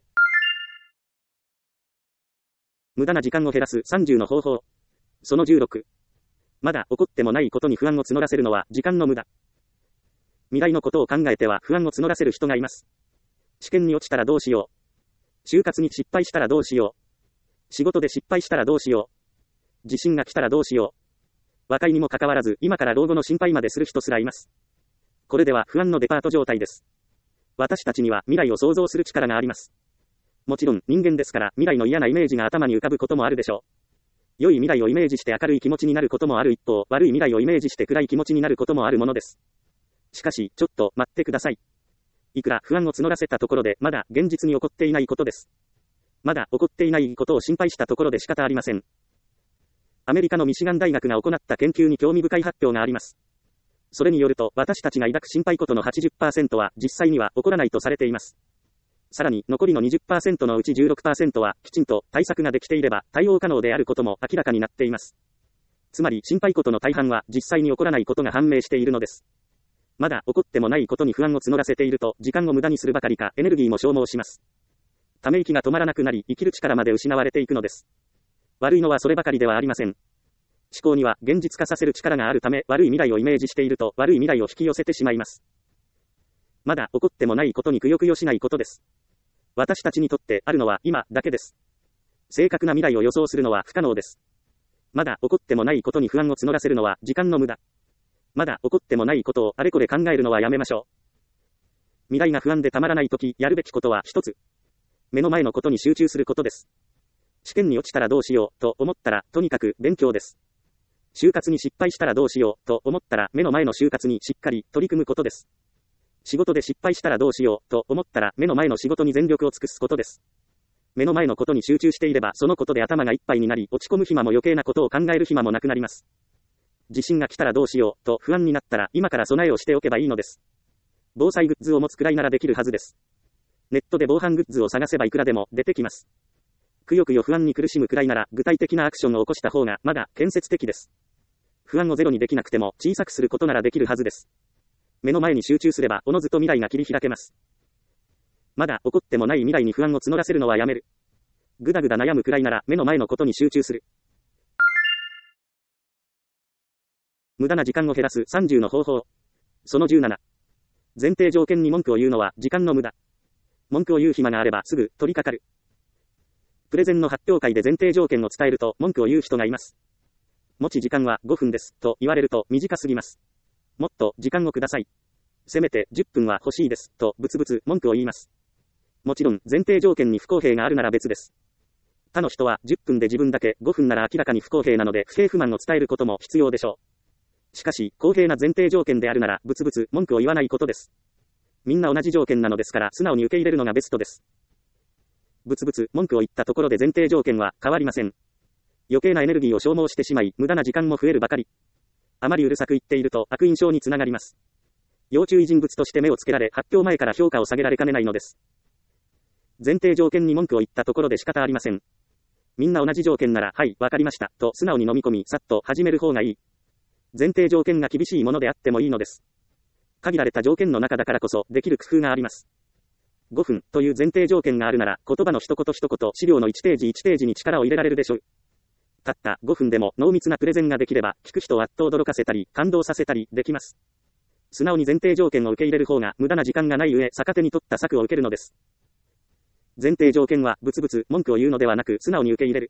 無駄な時間を減らすさんじゅうの方法。そのじゅうろく。まだ起こってもないことに不安を募らせるのは時間の無駄。未来のことを考えては不安を募らせる人がいます。試験に落ちたらどうしよう。就活に失敗したらどうしよう。仕事で失敗したらどうしよう。地震が来たらどうしよう。若いにもかかわらず今から老後の心配までする人すらいます。これでは不安のデパート状態です。私たちには未来を想像する力があります。もちろん人間ですから未来の嫌なイメージが頭に浮かぶこともあるでしょう。良い未来をイメージして明るい気持ちになることもある一方、悪い未来をイメージして暗い気持ちになることもあるものです。しかし、ちょっと待ってください。いくら不安を募らせたところでまだ現実に起こっていないことです。まだ起こっていないことを心配したところで仕方ありません。アメリカのミシガン大学が行った研究に興味深い発表があります。それによると、私たちが抱く心配事の はちじゅっパーセント は実際には起こらないとされています。さらに、残りの にじゅっパーセント のうち じゅうろくパーセント は、きちんと対策ができていれば対応可能であることも明らかになっています。つまり、心配事の大半は実際に起こらないことが判明しているのです。まだ起こってもないことに不安を募らせていると、時間を無駄にするばかりか、エネルギーも消耗します。ため息が止まらなくなり、生きる力まで失われていくのです。悪いのはそればかりではありません。思考には現実化させる力があるため、悪い未来をイメージしていると、悪い未来を引き寄せてしまいます。まだ起こってもないことにくよくよしないことです。私たちにとってあるのは今だけです。正確な未来を予想するのは不可能です。まだ起こってもないことに不安を募らせるのは時間の無駄。まだ起こってもないことをあれこれ考えるのはやめましょう。未来が不安でたまらないとき、やるべきことは一つ。目の前のことに集中することです。試験に落ちたらどうしようと思ったら、とにかく勉強です。就活に失敗したらどうしようと思ったら、目の前の就活にしっかり取り組むことです。仕事で失敗したらどうしようと思ったら、目の前の仕事に全力を尽くすことです。目の前のことに集中していれば、そのことで頭がいっぱいになり、落ち込む暇も余計なことを考える暇もなくなります。地震が来たらどうしようと不安になったら、今から備えをしておけばいいのです。防災グッズを持つくらいならできるはずです。ネットで防犯グッズを探せばいくらでも出てきます。くよくよ不安に苦しむくらいなら、具体的なアクションを起こした方がまだ建設的です。不安をゼロにできなくても小さくすることならできるはずです。目の前に集中すればおのずと未来が切り開けます。まだ起こってもない未来に不安を募らせるのはやめる。ぐだぐだ悩むくらいなら目の前のことに集中する。無駄な時間を減らすさんじゅうの方法。そのじゅうなな。前提条件に文句を言うのは時間の無駄。文句を言う暇があればすぐ取り掛かる。プレゼンの発表会で前提条件を伝えると文句を言う人がいます。持ち時間はごふんですと言われると短すぎます。もっと時間をください。せめてじゅっぷんは欲しいですとブツブツ文句を言います。もちろん前提条件に不公平があるなら別です。他の人はじゅっぷんで自分だけごふんなら明らかに不公平なので不平不満を伝えることも必要でしょう。しかし公平な前提条件であるならブツブツ文句を言わないことです。みんな同じ条件なのですから素直に受け入れるのがベストです。ブツブツ文句を言ったところで前提条件は変わりません。余計なエネルギーを消耗してしまい無駄な時間も増えるばかり。あまりうるさく言っていると悪印象につながります。要注意人物として目をつけられ発表前から評価を下げられかねないのです。前提条件に文句を言ったところで仕方ありません。みんな同じ条件ならはいわかりましたと素直に飲み込みさっと始める方がいい。前提条件が厳しいものであってもいいのです。限られた条件の中だからこそできる工夫があります。ごふんという前提条件があるなら言葉の一言一言資料のいちページいちページに力を入れられるでしょう。たったごふんでも濃密なプレゼンができれば聞く人をあっと驚かせたり感動させたりできます。素直に前提条件を受け入れる方が無駄な時間がない上逆手に取った策を受けるのです。前提条件はブツブツ文句を言うのではなく素直に受け入れる。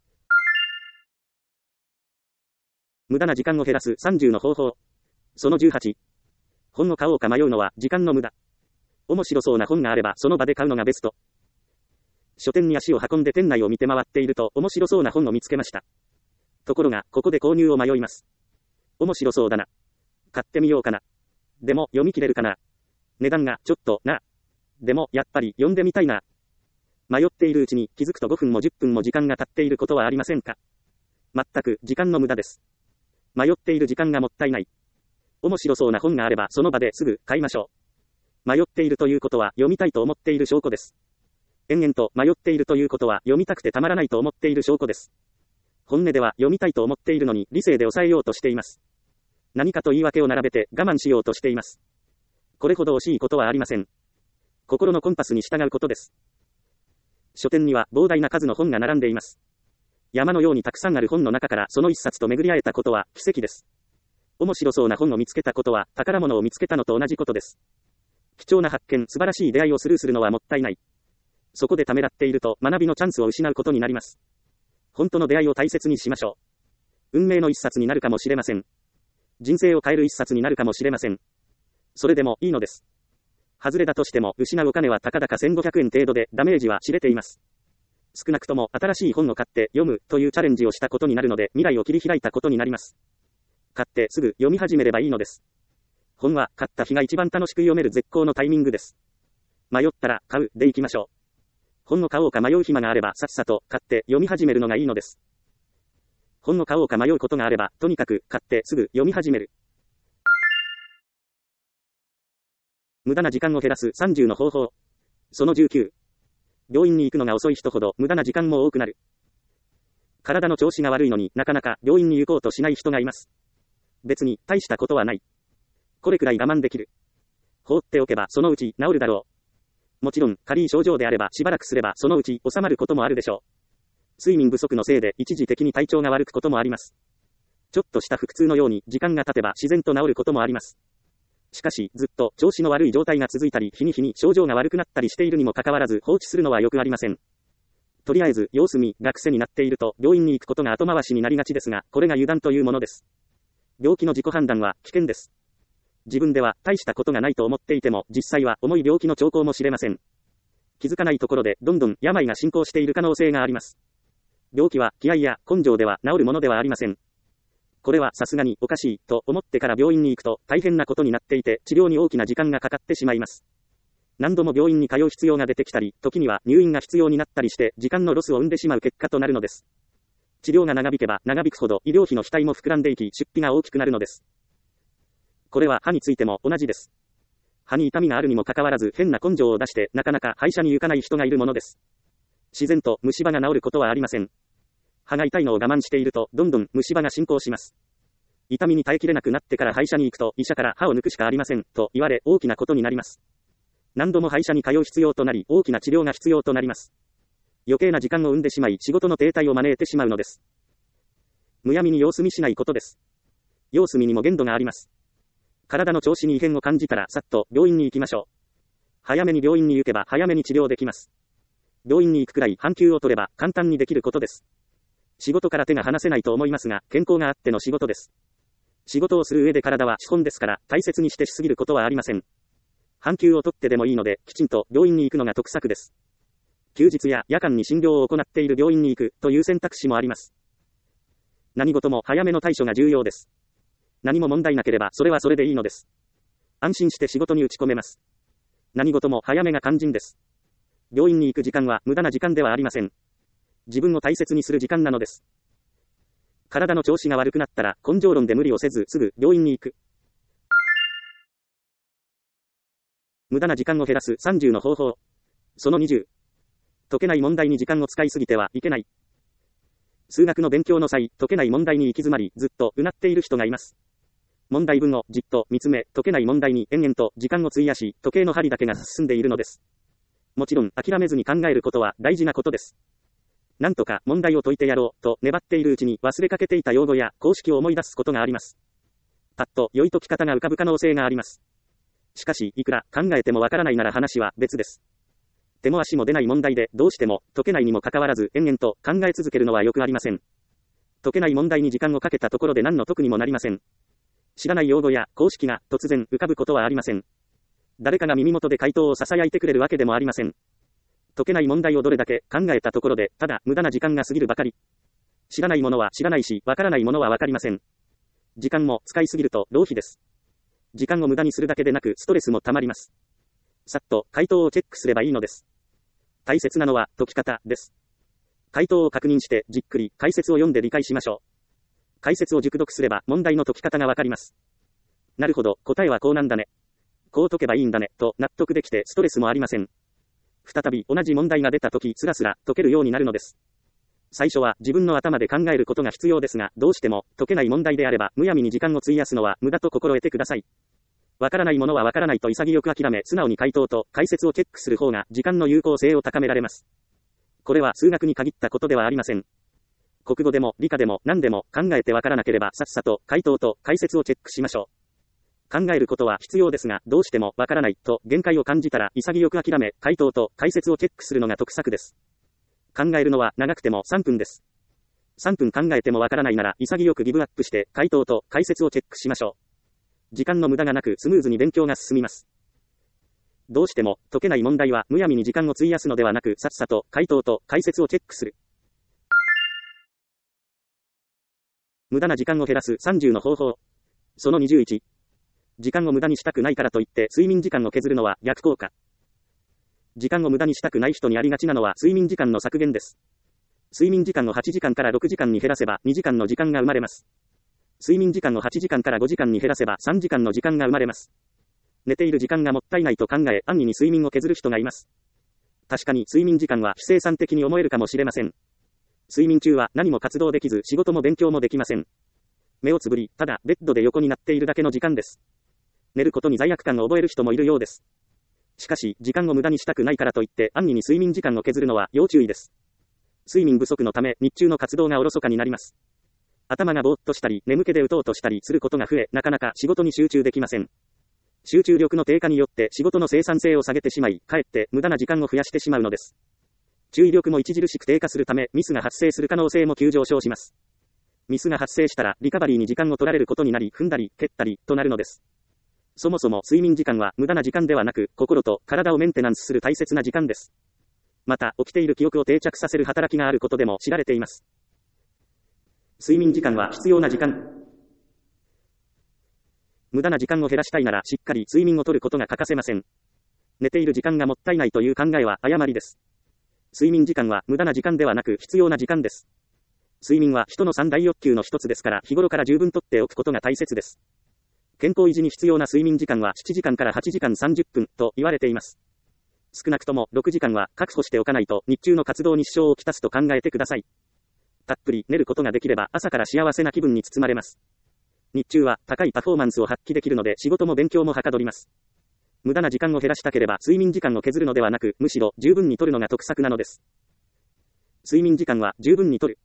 無駄な時間を減らすさんじゅうの方法。そのじゅうはち。本を買おうか迷うのは時間の無駄。面白そうな本があればその場で買うのがベスト。書店に足を運んで店内を見て回っていると面白そうな本を見つけました。ところがここで購入を迷います。面白そうだな。買ってみようかな。でも読み切れるかな。値段がちょっとな。でもやっぱり読んでみたいな。迷っているうちに気づくとごふんもじゅっぷんも時間が経っていることはありませんか。全く時間の無駄です。迷っている時間がもったいない。面白そうな本があればその場ですぐ買いましょう。迷っているということは読みたいと思っている証拠です。延々と迷っているということは読みたくてたまらないと思っている証拠です。本音では読みたいと思っているのに理性で抑えようとしています。 何かと言い訳を並べて我慢しようとしています。これほど惜しいことはありません。心のコンパスに従うことです。書店には膨大な数の本が並んでいます。山のようにたくさんある本の中からその一冊と巡り会えたことは奇跡です。面白そうな本を見つけたことは宝物を見つけたのと同じことです。貴重な発見、素晴らしい出会いをスルーするのはもったいない。そこでためらっていると学びのチャンスを失うことになります。本当の出会いを大切にしましょう。運命の一冊になるかもしれません。人生を変える一冊になるかもしれません。それでもいいのです。外れだとしても失うお金はたかだかせんごひゃくえん程度でダメージは知れています。少なくとも新しい本を買って読むというチャレンジをしたことになるので未来を切り開いたことになります。買ってすぐ読み始めればいいのです。本は買った日が一番楽しく読める絶好のタイミングです。迷ったら買うでいきましょう。本を買おうか迷う暇があればさっさと買って読み始めるのがいいのです。本を買おうか迷うことがあればとにかく買ってすぐ読み始める。無駄な時間を減らすさんじゅうの方法。そのじゅうきゅう。病院に行くのが遅い人ほど無駄な時間も多くなる。体の調子が悪いのになかなか病院に行こうとしない人がいます。別に大したことはない。これくらい我慢できる。放っておけばそのうち治るだろう。もちろん軽い症状であればしばらくすればそのうち収まることもあるでしょう。睡眠不足のせいで一時的に体調が悪くこともあります。ちょっとした腹痛のように時間が経てば自然と治ることもあります。しかしずっと調子の悪い状態が続いたり日に日に症状が悪くなったりしているにもかかわらず放置するのはよくありません。とりあえず様子見が癖になっていると病院に行くことが後回しになりがちですが、これが油断というものです。病気の自己判断は危険です。自分では大したことがないと思っていても実際は重い病気の兆候もしれません。気づかないところでどんどん病が進行している可能性があります。病気は気合や根性では治るものではありません。これはさすがにおかしいと思ってから病院に行くと大変なことになっていて治療に大きな時間がかかってしまいます。何度も病院に通う必要が出てきたり、時には入院が必要になったりして時間のロスを生んでしまう結果となるのです。治療が長引けば長引くほど医療費の負担も膨らんでいき出費が大きくなるのです。これは歯についても同じです。歯に痛みがあるにもかかわらず変な根性を出してなかなか歯医者に行かない人がいるものです。自然と虫歯が治ることはありません。歯が痛いのを我慢しているとどんどん虫歯が進行します。痛みに耐えきれなくなってから歯医者に行くと医者から歯を抜くしかありませんと言われ大きなことになります。何度も歯医者に通う必要となり大きな治療が必要となります。余計な時間を生んでしまい仕事の停滞を招いてしまうのです。むやみに様子見しないことです。様子見にも限度があります。体の調子に異変を感じたらさっと病院に行きましょう。早めに病院に行けば早めに治療できます。病院に行くくらい半休を取れば簡単にできることです。仕事から手が離せないと思いますが、健康があっての仕事です。仕事をする上で体は資本ですから大切にしてしすぎることはありません。半休を取ってでもいいのできちんと病院に行くのが得策です。休日や夜間に診療を行っている病院に行くという選択肢もあります。何事も早めの対処が重要です。何も問題なければそれはそれでいいのです。安心して仕事に打ち込めます。何事も早めが肝心です。病院に行く時間は無駄な時間ではありません。自分を大切にする時間なのです。体の調子が悪くなったら根性論で無理をせずすぐ病院に行く。無駄な時間を減らすさんじゅうの方法。そのにじゅう。解けない問題に時間を使いすぎてはいけない。数学の勉強の際、解けない問題に行き詰まりずっとうなっている人がいます。問題文をじっと見つめ、解けない問題に延々と時間を費やし、時計の針だけが進んでいるのです。もちろん諦めずに考えることは大事なことです。なんとか問題を解いてやろうと粘っているうちに忘れかけていた用語や公式を思い出すことがあります。パッと良い解き方が浮かぶ可能性があります。しかしいくら考えてもわからないなら話は別です。手も足も出ない問題でどうしても解けないにもかかわらず延々と考え続けるのはよくありません。解けない問題に時間をかけたところで何の得にもなりません。知らない用語や公式が突然浮かぶことはありません。誰かが耳元で回答を囁いてくれるわけでもありません。解けない問題をどれだけ考えたところでただ無駄な時間が過ぎるばかり。知らないものは知らないし、わからないものはわかりません。時間も使いすぎると浪費です。時間を無駄にするだけでなくストレスもたまります。さっと回答をチェックすればいいのです。大切なのは解き方です。回答を確認してじっくり解説を読んで理解しましょう。解説を熟読すれば問題の解き方がわかります。なるほど、答えはこうなんだね。こう解けばいいんだね、と納得できてストレスもありません。再び同じ問題が出たとき、スラスラ解けるようになるのです。 最初は自分の頭で考えることが必要ですが、どうしても解けない問題であれば、むやみに時間を費やすのは無駄と心得てください。わからないものはわからないと潔く諦め、素直に回答と解説をチェックする方が時間の有効性を高められます。これは数学に限ったことではありません。国語でも理科でも何でも考えてわからなければさっさと回答と解説をチェックしましょう。考えることは必要ですが、どうしてもわからないと限界を感じたら潔く諦め、回答と解説をチェックするのが得策です。考えるのは長くてもさんぷんです。さんぷん考えてもわからないなら潔くギブアップして回答と解説をチェックしましょう。時間の無駄がなくスムーズに勉強が進みます。どうしても解けない問題はむやみに時間を費やすのではなく、さっさと回答と解説をチェックする。無駄な時間を減らすさんじゅうの方法。そのにじゅういち。時間を無駄にしたくないからといって睡眠時間を削るのは逆効果。時間を無駄にしたくない人にありがちなのは睡眠時間の削減です。睡眠時間をはちじかんからろくじかんに減らせばにじかんの時間が生まれます。睡眠時間をはちじかんからごじかんに減らせばさんじかんの時間が生まれます。寝ている時間がもったいないと考え、安易に睡眠を削る人がいます。確かに睡眠時間は不生産的に思えるかもしれません。睡眠中は何も活動できず仕事も勉強もできません。目をつぶり、ただベッドで横になっているだけの時間です。寝ることに罪悪感を覚える人もいるようです。しかし、時間を無駄にしたくないからといって安易に睡眠時間を削るのは要注意です。睡眠不足のため、日中の活動がおろそかになります。頭がぼーっとしたり、眠気で打とうとしたりすることが増え、なかなか仕事に集中できません。集中力の低下によって仕事の生産性を下げてしまい、かえって無駄な時間を増やしてしまうのです。注意力も著しく低下するため、ミスが発生する可能性も急上昇します。ミスが発生したら、リカバリーに時間を取られることになり、踏んだり、蹴ったり、となるのです。そもそも睡眠時間は無駄な時間ではなく、心と体をメンテナンスする大切な時間です。また、起きている記憶を定着させる働きがあることでも知られています。睡眠時間は必要な時間。無駄な時間を減らしたいなら、しっかり睡眠をとることが欠かせません。寝ている時間がもったいないという考えは誤りです。睡眠時間は無駄な時間ではなく必要な時間です。睡眠は人の三大欲求の一つですから、日頃から十分とっておくことが大切です。健康維持に必要な睡眠時間はしちじかんからはちじかんさんじゅっぷんと言われています。少なくともろくじかんは確保しておかないと日中の活動に支障をきたすと考えてください。たっぷり寝ることができれば朝から幸せな気分に包まれます。日中は高いパフォーマンスを発揮できるので仕事も勉強もはかどります。無駄な時間を減らしたければ睡眠時間を削るのではなく、むしろ十分に取るのが得策なのです。睡眠時間は十分に取る。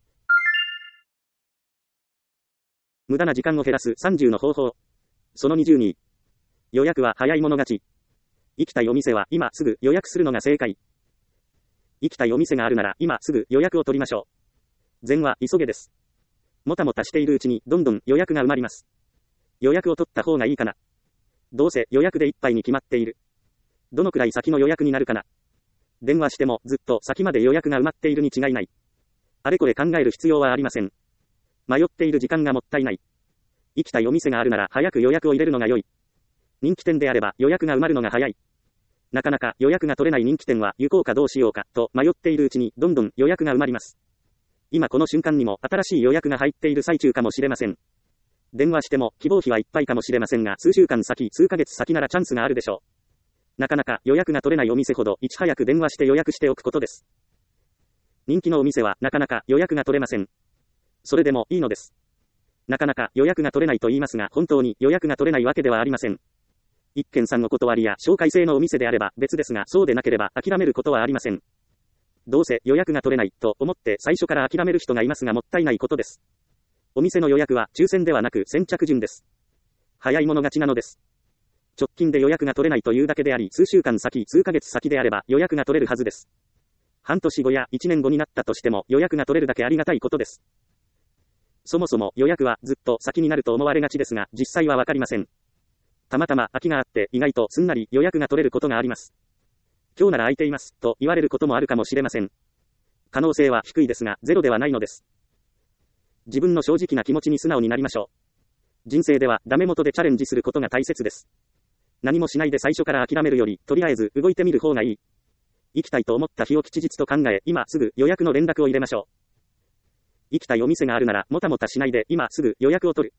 無駄な時間を減らすさんじゅうの方法。そのにじゅうに。予約は早い者勝ち。行きたいお店は今すぐ予約するのが正解。行きたいお店があるなら今すぐ予約を取りましょう。善は急げです。もたもたしているうちにどんどん予約が埋まります。予約を取った方がいいかな。どうせ予約でいっぱいに決まっている。どのくらい先の予約になるかな。電話してもずっと先まで予約が埋まっているに違いない。あれこれ考える必要はありません。迷っている時間がもったいない。行きたいお店があるなら早く予約を入れるのが良い。人気店であれば予約が埋まるのが早い。なかなか予約が取れない人気店は行こうかどうしようかと迷っているうちにどんどん予約が埋まります。今この瞬間にも新しい予約が入っている最中かもしれません。電話しても希望費はいっぱいかもしれませんが、数週間先、数ヶ月先ならチャンスがあるでしょう。なかなか予約が取れないお店ほどいち早く電話して予約しておくことです。人気のお店はなかなか予約が取れません。それでもいいのです。なかなか予約が取れないと言いますが、本当に予約が取れないわけではありません。一軒さんお断りや紹介制のお店であれば別ですが、そうでなければ諦めることはありません。どうせ予約が取れないと思って最初から諦める人がいますが、もったいないことです。お店の予約は抽選ではなく先着順です。早い者勝ちなのです。直近で予約が取れないというだけであり、数週間先、数ヶ月先であれば予約が取れるはずです。半年後やいちねんごになったとしても予約が取れるだけありがたいことです。そもそも予約はずっと先になると思われがちですが、実際はわかりません。たまたま空きがあって意外とすんなり予約が取れることがあります。今日なら空いていますと言われることもあるかもしれません。可能性は低いですがゼロではないのです。自分の正直な気持ちに素直になりましょう。人生ではダメ元でチャレンジすることが大切です。何もしないで最初から諦めるより、とりあえず動いてみる方がいい。行きたいと思った日を吉日と考え、今すぐ予約の連絡を入れましょう。行きたいお店があるならもたもたしないで今すぐ予約を取る。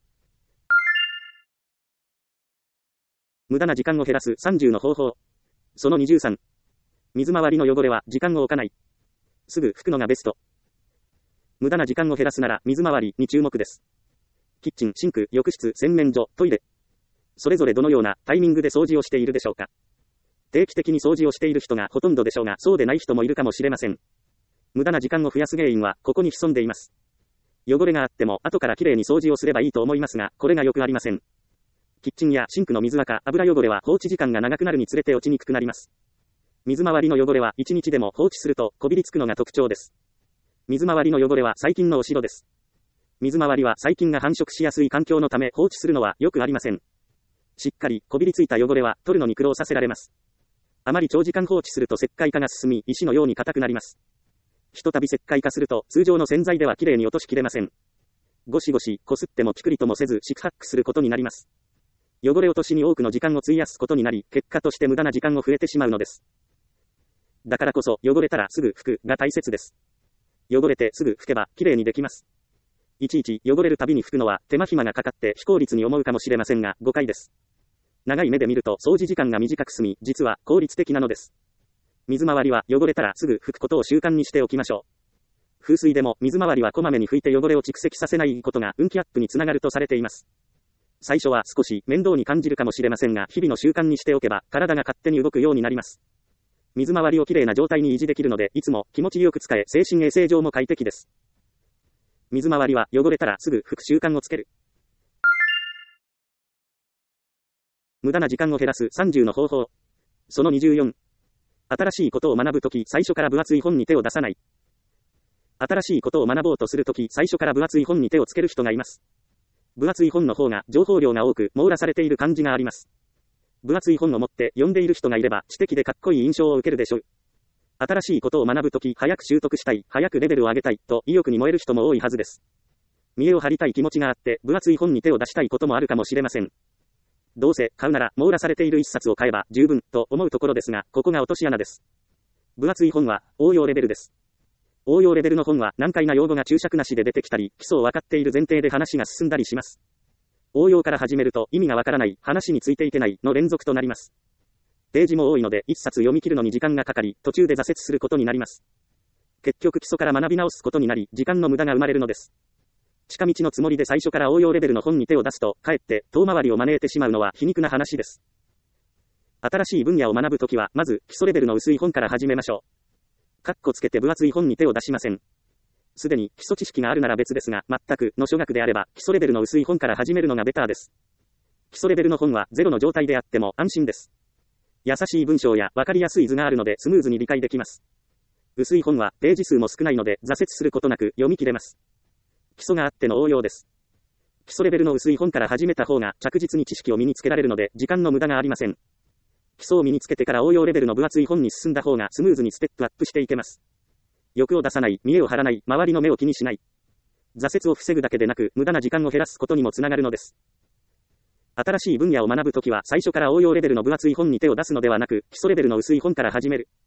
無駄な時間を減らすさんじゅうの方法。そのにじゅうさん。水回りの汚れは時間を置かない。すぐ拭くのがベスト。 無駄な時間を減らすなら水回りに注目です。キッチン、シンク、浴室、洗面所、トイレ。それぞれどのようなタイミングで掃除をしているでしょうか。定期的に掃除をしている人がほとんどでしょうが、そうでない人もいるかもしれません。無駄な時間を増やす原因はここに潜んでいます。汚れがあっても後からきれいに掃除をすればいいと思いますが、これがよくありません。キッチンやシンクの水垢、油汚れは放置時間が長くなるにつれて落ちにくくなります。水回りの汚れはいちにちでも放置するとこびりつくのが特徴です。水回りの汚れは細菌のお城です。水回りは細菌が繁殖しやすい環境のため放置するのはよくありません。しっかりこびりついた汚れは取るのに苦労させられます。あまり長時間放置すると石灰化が進み、石のように硬くなります。ひとたび石灰化すると通常の洗剤ではきれいに落としきれません。ゴシゴシ、こすってもピクリともせず四苦八苦することになります。汚れ落としに多くの時間を費やすことになり、結果として無駄な時間を増えてしまうのです。だからこそ、汚れたらすぐ拭くが大切です。汚れてすぐ拭けばきれいにできます。いちいち汚れるたびに拭くのは手間暇がかかって非効率に思うかもしれませんが、誤解です。長い目で見ると掃除時間が短く済み、実は効率的なのです。水回りは汚れたらすぐ拭くことを習慣にしておきましょう。風水でも水回りはこまめに拭いて汚れを蓄積させないことが運気アップにつながるとされています。最初は少し面倒に感じるかもしれませんが、日々の習慣にしておけば体が勝手に動くようになります。水回りをきれいな状態に維持できるので、いつも気持ちよく使え、精神衛生上も快適です。水回りは汚れたらすぐ拭く習慣をつける。無駄な時間を減らすさんじゅうの方法。そのにじゅうよん。新しいことを学ぶとき、最初から分厚い本に手を出さない。新しいことを学ぼうとするとき、最初から分厚い本に手をつける人がいます。分厚い本の方が情報量が多く網羅されている感じがあります。分厚い本を持って読んでいる人がいれば知的でかっこいい印象を受けるでしょう。新しいことを学ぶとき、早く習得したい、早くレベルを上げたいと意欲に燃える人も多いはずです。見栄を張りたい気持ちがあって分厚い本に手を出したいこともあるかもしれません。どうせ買うなら網羅されている一冊を買えば十分と思うところですが、ここが落とし穴です。分厚い本は応用レベルです。応用レベルの本は難解な用語が注釈なしで出てきたり、基礎を分かっている前提で話が進んだりします。応用から始めると意味がわからない、話についていけないの連続となります。ページも多いので一冊読み切るのに時間がかかり、途中で挫折することになります。結局基礎から学び直すことになり、時間の無駄が生まれるのです。近道のつもりで最初から応用レベルの本に手を出すと、かえって遠回りを招いてしまうのは皮肉な話です。新しい分野を学ぶときは、まず基礎レベルの薄い本から始めましょう。かっこつけて分厚い本に手を出しません。すでに基礎知識があるなら別ですが、全くの初学であれば、基礎レベルの薄い本から始めるのがベターです。基礎レベルの本はゼロの状態であっても安心です。優しい文章や分かりやすい図があるのでスムーズに理解できます。薄い本はページ数も少ないので挫折することなく読み切れます。基礎があっての応用です。基礎レベルの薄い本から始めた方が着実に知識を身につけられるので時間の無駄がありません。基礎を身につけてから応用レベルの分厚い本に進んだ方がスムーズにステップアップしていけます。欲を出さない、見栄を張らない、周りの目を気にしない。挫折を防ぐだけでなく無駄な時間を減らすことにもつながるのです。新しい分野を学ぶときは最初から応用レベルの分厚い本に手を出すのではなく、基礎レベルの薄い本から始める。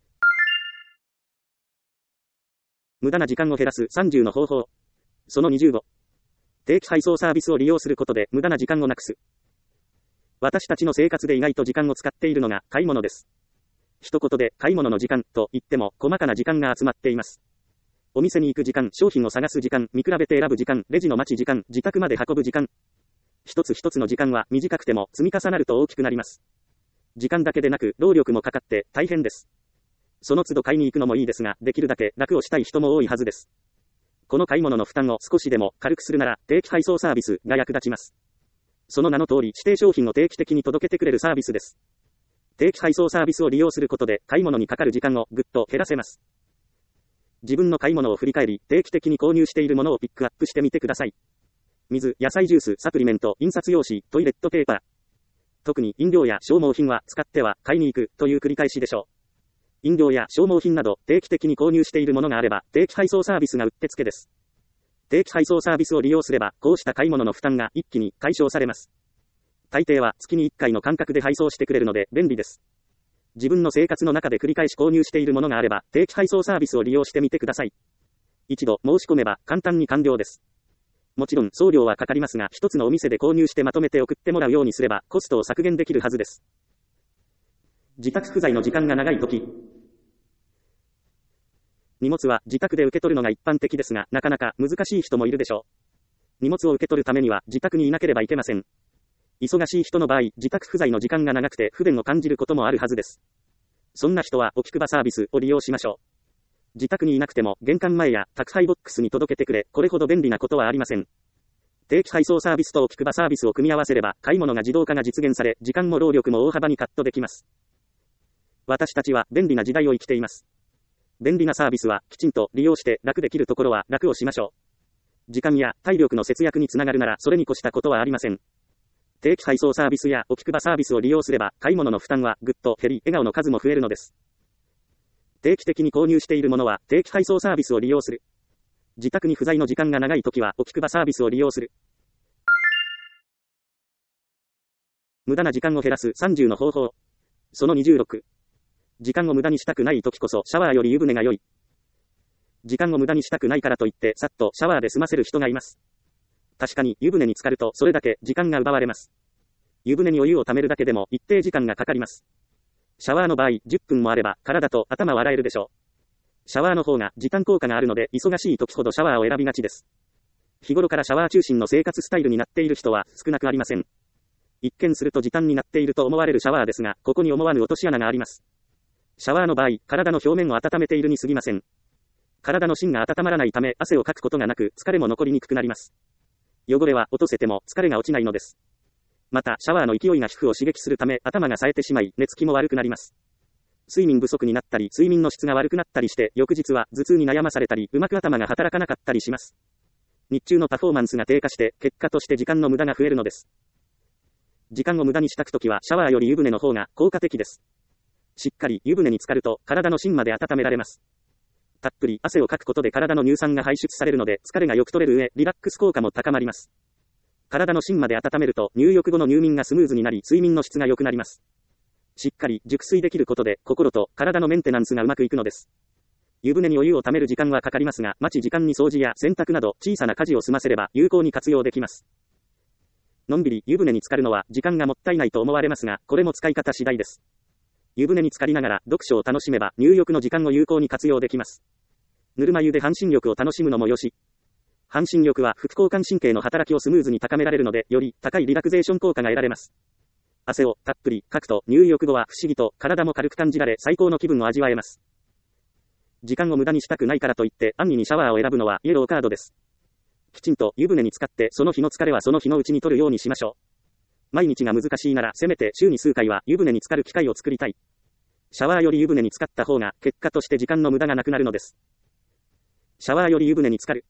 無駄な時間を減らすさんじゅうの方法。そのにじゅうご。定期配送サービスを利用することで無駄な時間をなくす。私たちの生活で意外と時間を使っているのが買い物です。一言で買い物の時間と言っても細かな時間が集まっています。お店に行く時間、商品を探す時間、見比べて選ぶ時間、レジの待ち時間、自宅まで運ぶ時間。一つ一つの時間は短くても積み重なると大きくなります。時間だけでなく労力もかかって大変です。その都度買いに行くのもいいですが、できるだけ楽をしたい人も多いはずです。この買い物の負担を少しでも軽くするなら定期配送サービスが役立ちます。その名の通り指定商品を定期的に届けてくれるサービスです。定期配送サービスを利用することで買い物にかかる時間をぐっと減らせます。自分の買い物を振り返り、定期的に購入しているものをピックアップしてみてください。水、野菜ジュース、サプリメント、印刷用紙、トイレットペーパー。特に飲料や消耗品は使っては買いに行くという繰り返しでしょう。飲料や消耗品など定期的に購入しているものがあれば定期配送サービスがうってつけです。定期配送サービスを利用すればこうした買い物の負担が一気に解消されます。大抵は月にいっかいの間隔で配送してくれるので便利です。自分の生活の中で繰り返し購入しているものがあれば定期配送サービスを利用してみてください。一度申し込めば簡単に完了です。もちろん送料はかかりますが、一つのお店で購入してまとめて送ってもらうようにすればコストを削減できるはずです。自宅不在の時間が長いとき。 荷物は自宅で受け取るのが一般的ですが、なかなか難しい人もいるでしょう。荷物を受け取るためには自宅にいなければいけません。忙しい人の場合、自宅不在の時間が長くて不便を感じることもあるはずです。そんな人はおきくばサービスを利用しましょう。自宅にいなくても玄関前や宅配ボックスに届けてくれ、これほど便利なことはありません。定期配送サービスとおきくばサービスを組み合わせれば、買い物が自動化が実現され、時間も労力も大幅にカットできます。私たちは便利な時代を生きています。便利なサービスはきちんと利用して楽できるところは楽をしましょう。時間や体力の節約につながるならそれに越したことはありません。定期配送サービスやおきくばサービスを利用すれば、買い物の負担はぐっと減り、笑顔の数も増えるのです。定期的に購入しているものは定期配送サービスを利用する。自宅に不在の時間が長いときはおきくばサービスを利用する。無駄な時間を減らすさんじゅうの方法。そのにじゅうろく。時間を無駄にしたくないときこそシャワーより湯船が良い。時間を無駄にしたくないからといってさっとシャワーで済ませる人がいます。確かに湯船に浸かるとそれだけ時間が奪われます。湯船にお湯を溜めるだけでも一定時間がかかります。シャワーの場合じゅっぷんもあれば体と頭は洗えるでしょう。シャワーの方が時短効果があるので忙しい時ほどシャワーを選びがちです。日頃からシャワー中心の生活スタイルになっている人は少なくありません。一見すると時短になっていると思われるシャワーですが、ここに思わぬ落とし穴があります。シャワーの場合、体の表面を温めているに過ぎません。体の芯が温まらないため汗をかくことがなく疲れも残りにくくなります。汚れは落とせても疲れが落ちないのです。また、シャワーの勢いが皮膚を刺激するため頭が冴えてしまい、寝つきも悪くなります。睡眠不足になったり、睡眠の質が悪くなったりして、翌日は頭痛に悩まされたり、うまく頭が働かなかったりします。日中のパフォーマンスが低下して、結果として時間の無駄が増えるのです。時間を無駄にしたくときは、シャワーより湯船の方が効果的です。しっかり湯船に浸かると、体の芯まで温められます。たっぷり汗をかくことで体の乳酸が排出されるので、疲れがよく取れる上、リラックス効果も高まります。体の芯まで温めると、入浴後の入眠がスムーズになり、睡眠の質が良くなります。しっかり熟睡できることで、心と体のメンテナンスがうまくいくのです。湯船にお湯を溜める時間はかかりますが、待ち時間に掃除や洗濯など小さな家事を済ませれば有効に活用できます。のんびり湯船に浸かるのは時間がもったいないと思われますが、これも使い方次第です。湯船に浸かりながら読書を楽しめば入浴の時間を有効に活用できます。ぬるま湯で半身浴を楽しむのもよし。半身浴は副交感神経の働きをスムーズに高められるので、より高いリラクゼーション効果が得られます。汗をたっぷりかくと入浴後は不思議と体も軽く感じられ最高の気分を味わえます。時間を無駄にしたくないからといって安易にシャワーを選ぶのはイエローカードです。きちんと湯船に浸かってその日の疲れはその日のうちに取るようにしましょう。毎日が難しいならせめて週に数回は湯船に浸かる機会を作りたい。シャワーより湯船に浸かった方が結果として時間の無駄がなくなるのです。シャワーより湯船に浸かる。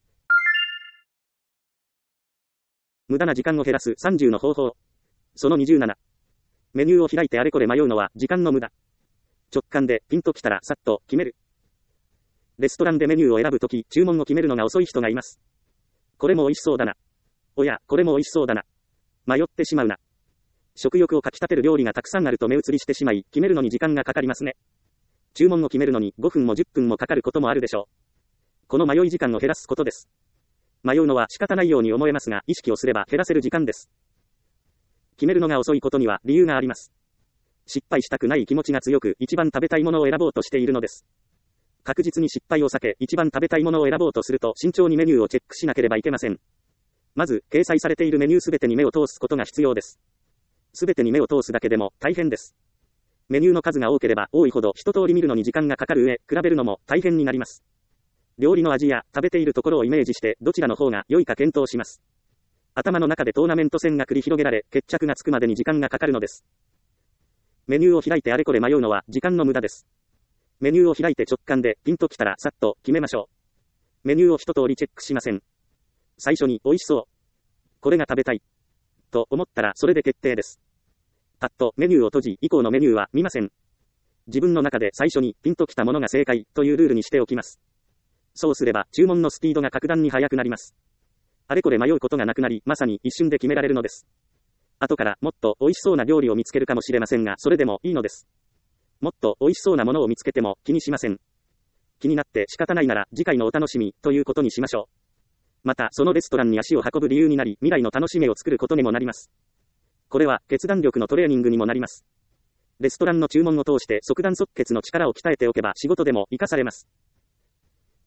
無駄な時間を減らすさんじゅうの方法。そのにじゅうなな。メニューを開いてあれこれ迷うのは時間の無駄。直感でピンときたらさっと決める。レストランでメニューを選ぶとき注文を決めるのが遅い人がいます。これも美味しそうだな。おや、これも美味しそうだな。迷ってしまうな。食欲をかき立てる料理がたくさんあると目移りしてしまい、決めるのに時間がかかりますね。注文を決めるのにごふんもじゅっぷんもかかることもあるでしょう。この迷い時間を減らすことです。迷うのは仕方ないように思えますが、意識をすれば減らせる時間です。決めるのが遅いことには理由があります。失敗したくない気持ちが強く、一番食べたいものを選ぼうとしているのです。確実に失敗を避け、一番食べたいものを選ぼうとすると、慎重にメニューをチェックしなければいけません。まず、掲載されているメニューすべてに目を通すことが必要です。すべてに目を通すだけでも大変です。メニューの数が多ければ多いほど一通り見るのに時間がかかる上、比べるのも大変になります。料理の味や食べているところをイメージして、どちらの方が良いか検討します。頭の中でトーナメント戦が繰り広げられ、決着がつくまでに時間がかかるのです。メニューを開いてあれこれ迷うのは時間の無駄です。メニューを開いて直感でピンときたらさっと決めましょう。メニューを一通りチェックしません。最初に美味しそう。これが食べたい。と思ったらそれで決定です。パッとメニューを閉じ以降のメニューは見ません。自分の中で最初にピンときたものが正解というルールにしておきます。そうすれば注文のスピードが格段に速くなります。あれこれ迷うことがなくなり、まさに一瞬で決められるのです。後からもっと美味しそうな料理を見つけるかもしれませんが、それでもいいのです。もっと美味しそうなものを見つけても気にしません。気になって仕方ないなら次回のお楽しみということにしましょう。またそのレストランに足を運ぶ理由になり、未来の楽しみを作ることにもなります。これは決断力のトレーニングにもなります。レストランの注文を通して即断即決の力を鍛えておけば仕事でも活かされます。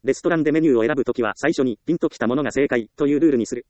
レストランでメニューを選ぶときは最初にピンときたものが正解というルールにする。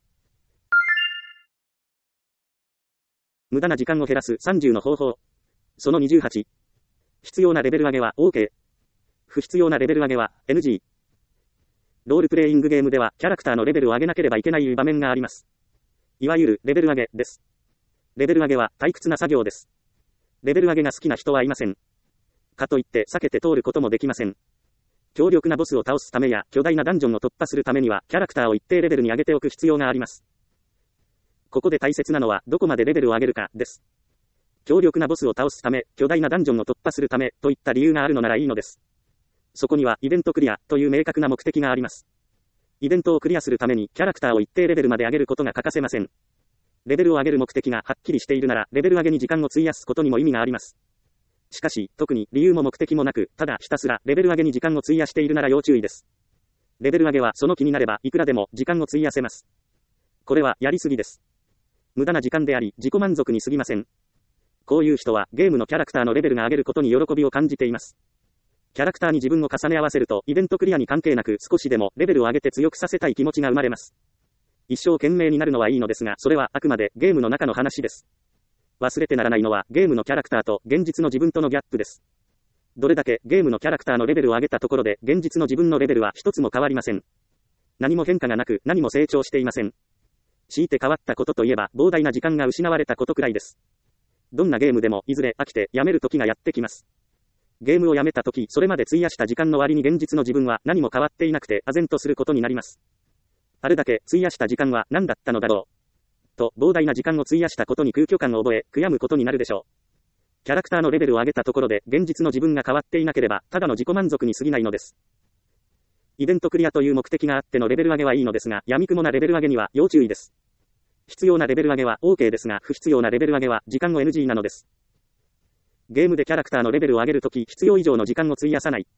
無駄な時間を減らすさんじゅうの方法。そのにじゅうはち。必要なレベル上げは OK。不必要なレベル上げは エヌジー。ロールプレイングゲームではキャラクターのレベルを上げなければいけない場面があります。いわゆるレベル上げです。レベル上げは退屈な作業です。レベル上げが好きな人はいません。かといって避けて通ることもできません。強力なボスを倒すためや巨大なダンジョンを突破するためにはキャラクターを一定レベルに上げておく必要があります。ここで大切なのはどこまでレベルを上げるかです。強力なボスを倒すため、巨大なダンジョンを突破するためといった理由があるのならいいのです。そこにはイベントクリアという明確な目的があります。イベントをクリアするためにキャラクターを一定レベルまで上げることが欠かせません。レベルを上げる目的がはっきりしているならレベル上げに時間を費やすことにも意味があります。しかし、特に理由も目的もなく、ただひたすらレベル上げに時間を費やしているなら要注意です。レベル上げはその気になればいくらでも時間を費やせます。これはやりすぎです。無駄な時間であり、自己満足に過ぎません。こういう人はゲームのキャラクターのレベルが上げることに喜びを感じています。キャラクターに自分を重ね合わせると、イベントクリアに関係なく少しでもレベルを上げて強くさせたい気持ちが生まれます。一生懸命になるのはいいのですが、それはあくまでゲームの中の話です。忘れてならないのはゲームのキャラクターと現実の自分とのギャップです。どれだけゲームのキャラクターのレベルを上げたところで、現実の自分のレベルは一つも変わりません。何も変化がなく、何も成長していません。強いて変わったことといえば、膨大な時間が失われたことくらいです。どんなゲームでも、いずれ飽きてやめる時がやってきます。ゲームをやめた時、それまで費やした時間の割に現実の自分は何も変わっていなくて、唖然とすることになります。あれだけ費やした時間は何だったのだろう。と、膨大な時間を費やしたことに空虚感を覚え、悔やむことになるでしょう。キャラクターのレベルを上げたところで、現実の自分が変わっていなければ、ただの自己満足に過ぎないのです。イベントクリアという目的があってのレベル上げはいいのですが、闇雲なレベル上げには要注意です。必要なレベル上げは OK ですが、不必要なレベル上げは時間を エヌジー なのです。ゲームでキャラクターのレベルを上げるとき、必要以上の時間を費やさない。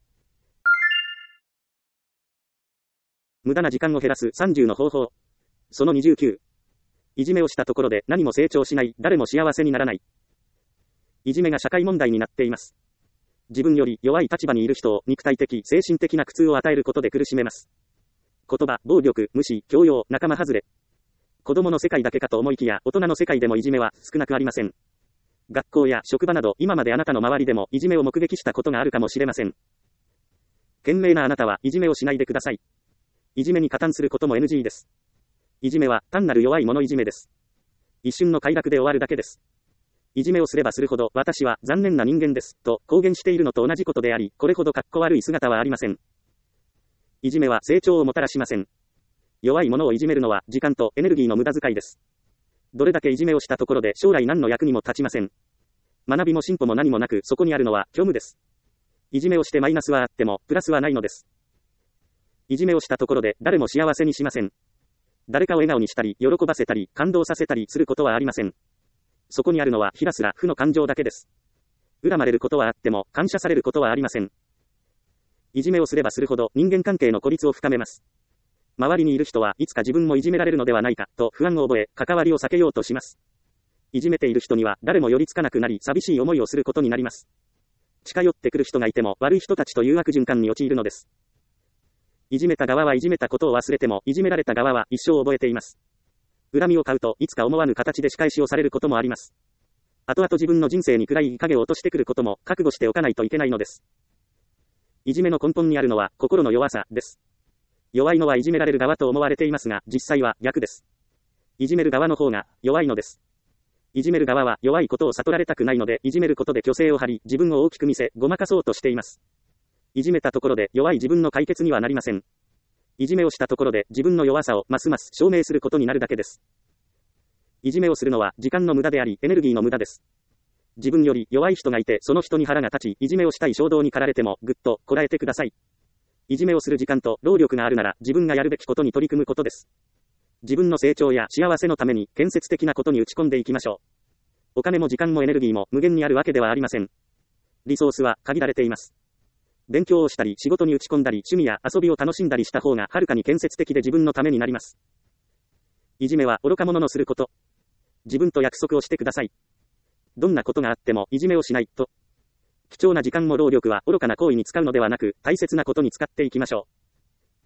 無駄な時間を減らすさんじゅうの方法。そのにじゅうきゅう。いじめをしたところで何も成長しない、誰も幸せにならない。いじめが社会問題になっています。自分より弱い立場にいる人を肉体的、精神的な苦痛を与えることで苦しめます。言葉、暴力、無視、強要、仲間外れ。子供の世界だけかと思いきや、大人の世界でもいじめは少なくありません。学校や職場など、今まであなたの周りでもいじめを目撃したことがあるかもしれません。賢明なあなたはいじめをしないでください。いじめに加担することも エヌジー です。いじめは単なる弱い者いじめです。一瞬の快楽で終わるだけです。いじめをすればするほど、私は残念な人間です、と公言しているのと同じことであり、これほどかっこ悪い姿はありません。いじめは成長をもたらしません。弱い者をいじめるのは時間とエネルギーの無駄遣いです。どれだけいじめをしたところで将来何の役にも立ちません。学びも進歩も何もなく、そこにあるのは虚無です。いじめをしてマイナスはあっても、プラスはないのです。いじめをしたところで誰も幸せにしません。誰かを笑顔にしたり、喜ばせたり、感動させたりすることはありません。そこにあるのはひらすら負の感情だけです。恨まれることはあっても、感謝されることはありません。いじめをすればするほど人間関係の孤立を深めます。周りにいる人はいつか自分もいじめられるのではないか、と不安を覚え、関わりを避けようとします。いじめている人には誰も寄りつかなくなり、寂しい思いをすることになります。近寄ってくる人がいても、悪い人たちという悪循環に陥るのです。いじめた側はいじめたことを忘れても、いじめられた側は一生覚えています。恨みを買うと、いつか思わぬ形で仕返しをされることもあります。後々自分の人生に暗い影を落としてくることも、覚悟しておかないといけないのです。いじめの根本にあるのは、心の弱さです。弱いのはいじめられる側と思われていますが、実際は逆です。いじめる側の方が弱いのです。いじめる側は弱いことを悟られたくないので、いじめることで虚勢を張り、自分を大きく見せ、ごまかそうとしています。いじめたところで弱い自分の解決にはなりません。いじめをしたところで自分の弱さをますます証明することになるだけです。いじめをするのは時間の無駄であり、エネルギーの無駄です。自分より弱い人がいて、その人に腹が立ち、いじめをしたい衝動に駆られても、ぐっとこらえてください。いじめをする時間と労力があるなら、自分がやるべきことに取り組むことです。自分の成長や幸せのために建設的なことに打ち込んでいきましょう。お金も時間もエネルギーも無限にあるわけではありません。リソースは限られています。勉強をしたり、仕事に打ち込んだり、趣味や遊びを楽しんだりした方がはるかに建設的で自分のためになります。いじめは愚か者のすること。自分と約束をしてください。どんなことがあってもいじめをしないと。貴重な時間も労力は愚かな行為に使うのではなく、大切なことに使っていきましょう。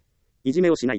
いじめをしない。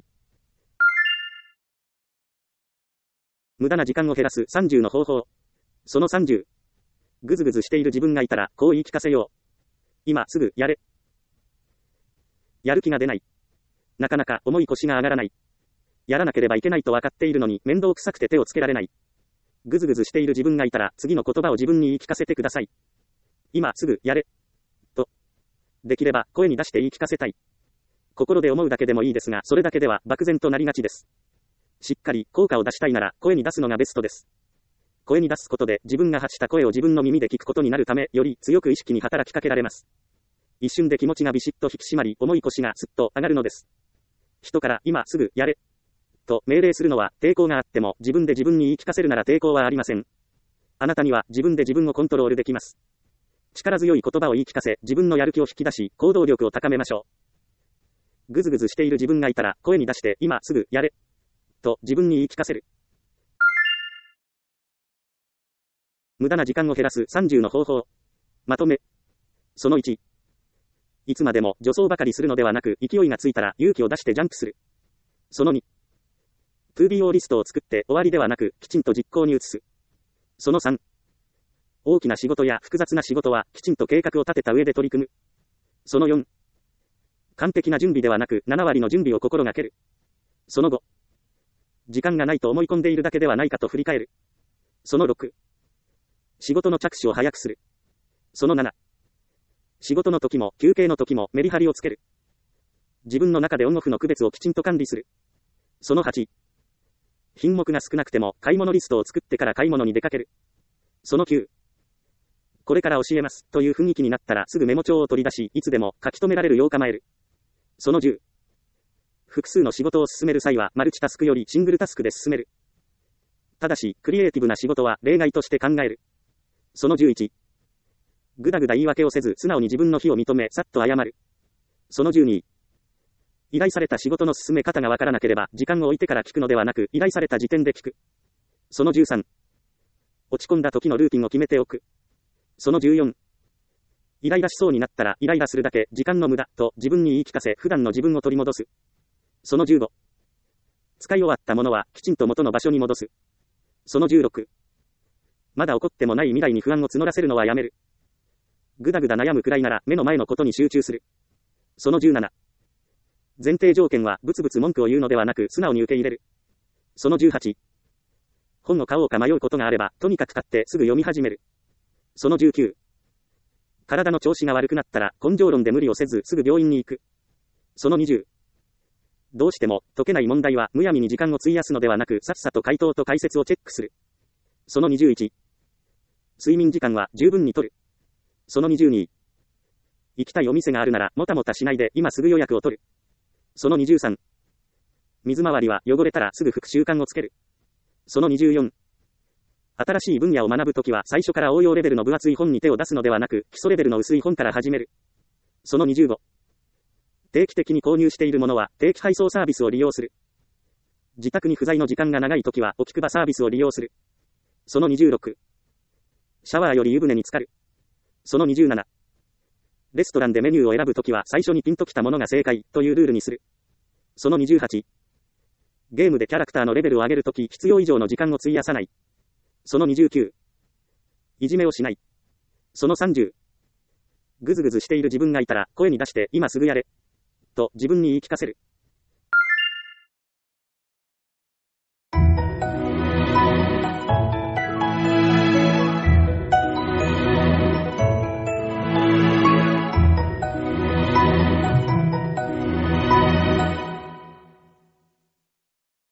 無駄な時間を減らすさんじゅうの方法。そのさんじゅう。ぐずぐずしている自分がいたら、こう言い聞かせよう。今すぐやれ。やる気が出ない。なかなか重い腰が上がらない。やらなければいけないと分かっているのに面倒くさくて手をつけられない。ぐずぐずしている自分がいたら、次の言葉を自分に言い聞かせてください。今すぐやれ。と。できれば声に出して言い聞かせたい。心で思うだけでもいいですが、それだけでは漠然となりがちです。しっかり効果を出したいなら声に出すのがベストです。声に出すことで自分が発した声を自分の耳で聞くことになるため、より強く意識に働きかけられます。一瞬で気持ちがビシッと引き締まり、重い腰がスッと上がるのです。人から今すぐやれと命令するのは抵抗があっても、自分で自分に言い聞かせるなら抵抗はありません。あなたには自分で自分をコントロールできます。力強い言葉を言い聞かせ、自分のやる気を引き出し、行動力を高めましょう。ぐずぐずしている自分がいたら、声に出して今すぐやれと自分に言い聞かせる。無駄な時間を減らすさんじゅうの方法。まとめ。そのいち。いつまでも助走ばかりするのではなく、勢いがついたら勇気を出してジャンプする。そのに。トゥービーオー リストを作って終わりではなく、きちんと実行に移す。そのさん。大きな仕事や複雑な仕事は、きちんと計画を立てた上で取り組む。そのよん。完璧な準備ではなく、ななわりの準備を心がける。そのご。時間がないと思い込んでいるだけではないかと振り返る。そのろく。仕事の着手を早くする。そのなな。仕事の時も休憩の時もメリハリをつける。自分の中でオンオフの区別をきちんと管理する。そのはち。品目が少なくても買い物リストを作ってから買い物に出かける。そのきゅう。これから教えますという雰囲気になったらすぐメモ帳を取り出し、いつでも書き留められるよう構える。そのじゅう。複数の仕事を進める際はマルチタスクよりシングルタスクで進める。ただし、クリエイティブな仕事は例外として考える。そのじゅういち。ぐだぐだ言い訳をせず素直に自分の非を認め、さっと謝る。そのじゅうに。依頼された仕事の進め方がわからなければ、時間を置いてから聞くのではなく、依頼された時点で聞く。そのじゅうさん。落ち込んだ時のルーティンを決めておく。そのじゅうよん。イライラしそうになったら、イライラするだけ、時間の無駄、と自分に言い聞かせ、普段の自分を取り戻す。そのじゅうご。使い終わったものは、きちんと元の場所に戻す。そのじゅうろく。まだ起こってもない未来に不安を募らせるのはやめる。ぐだぐだ悩むくらいなら、目の前のことに集中する。そのじゅうなな。前提条件は、ブツブツ文句を言うのではなく、素直に受け入れる。そのじゅうはち。本を買おうか迷うことがあれば、とにかく買ってすぐ読み始める。そのじゅうきゅう。体の調子が悪くなったら、根性論で無理をせずすぐ病院に行く。そのにじゅう。どうしても解けない問題はむやみに時間を費やすのではなく、さっさと回答と解説をチェックする。そのにじゅういち。睡眠時間は十分に取る。そのにじゅうに。行きたいお店があるなら、もたもたしないで今すぐ予約を取る。そのにじゅうさん。水回りは汚れたらすぐ拭く習慣をつける。そのにじゅうよん。新しい分野を学ぶときは最初から応用レベルの分厚い本に手を出すのではなく、基礎レベルの薄い本から始める。そのにじゅうご。定期的に購入しているものは定期配送サービスを利用する。自宅に不在の時間が長いときは置きくばサービスを利用する。そのにじゅうろく。シャワーより湯船に浸かる。そのにじゅうなな。レストランでメニューを選ぶときは最初にピンときたものが正解というルールにする。そのにじゅうはち。ゲームでキャラクターのレベルを上げるとき必要以上の時間を費やさない。そのにじゅうきゅう。いじめをしない。そのさんじゅう。ぐずぐずしている自分がいたら声に出して今すぐやれ。と自分に言い聞かせる。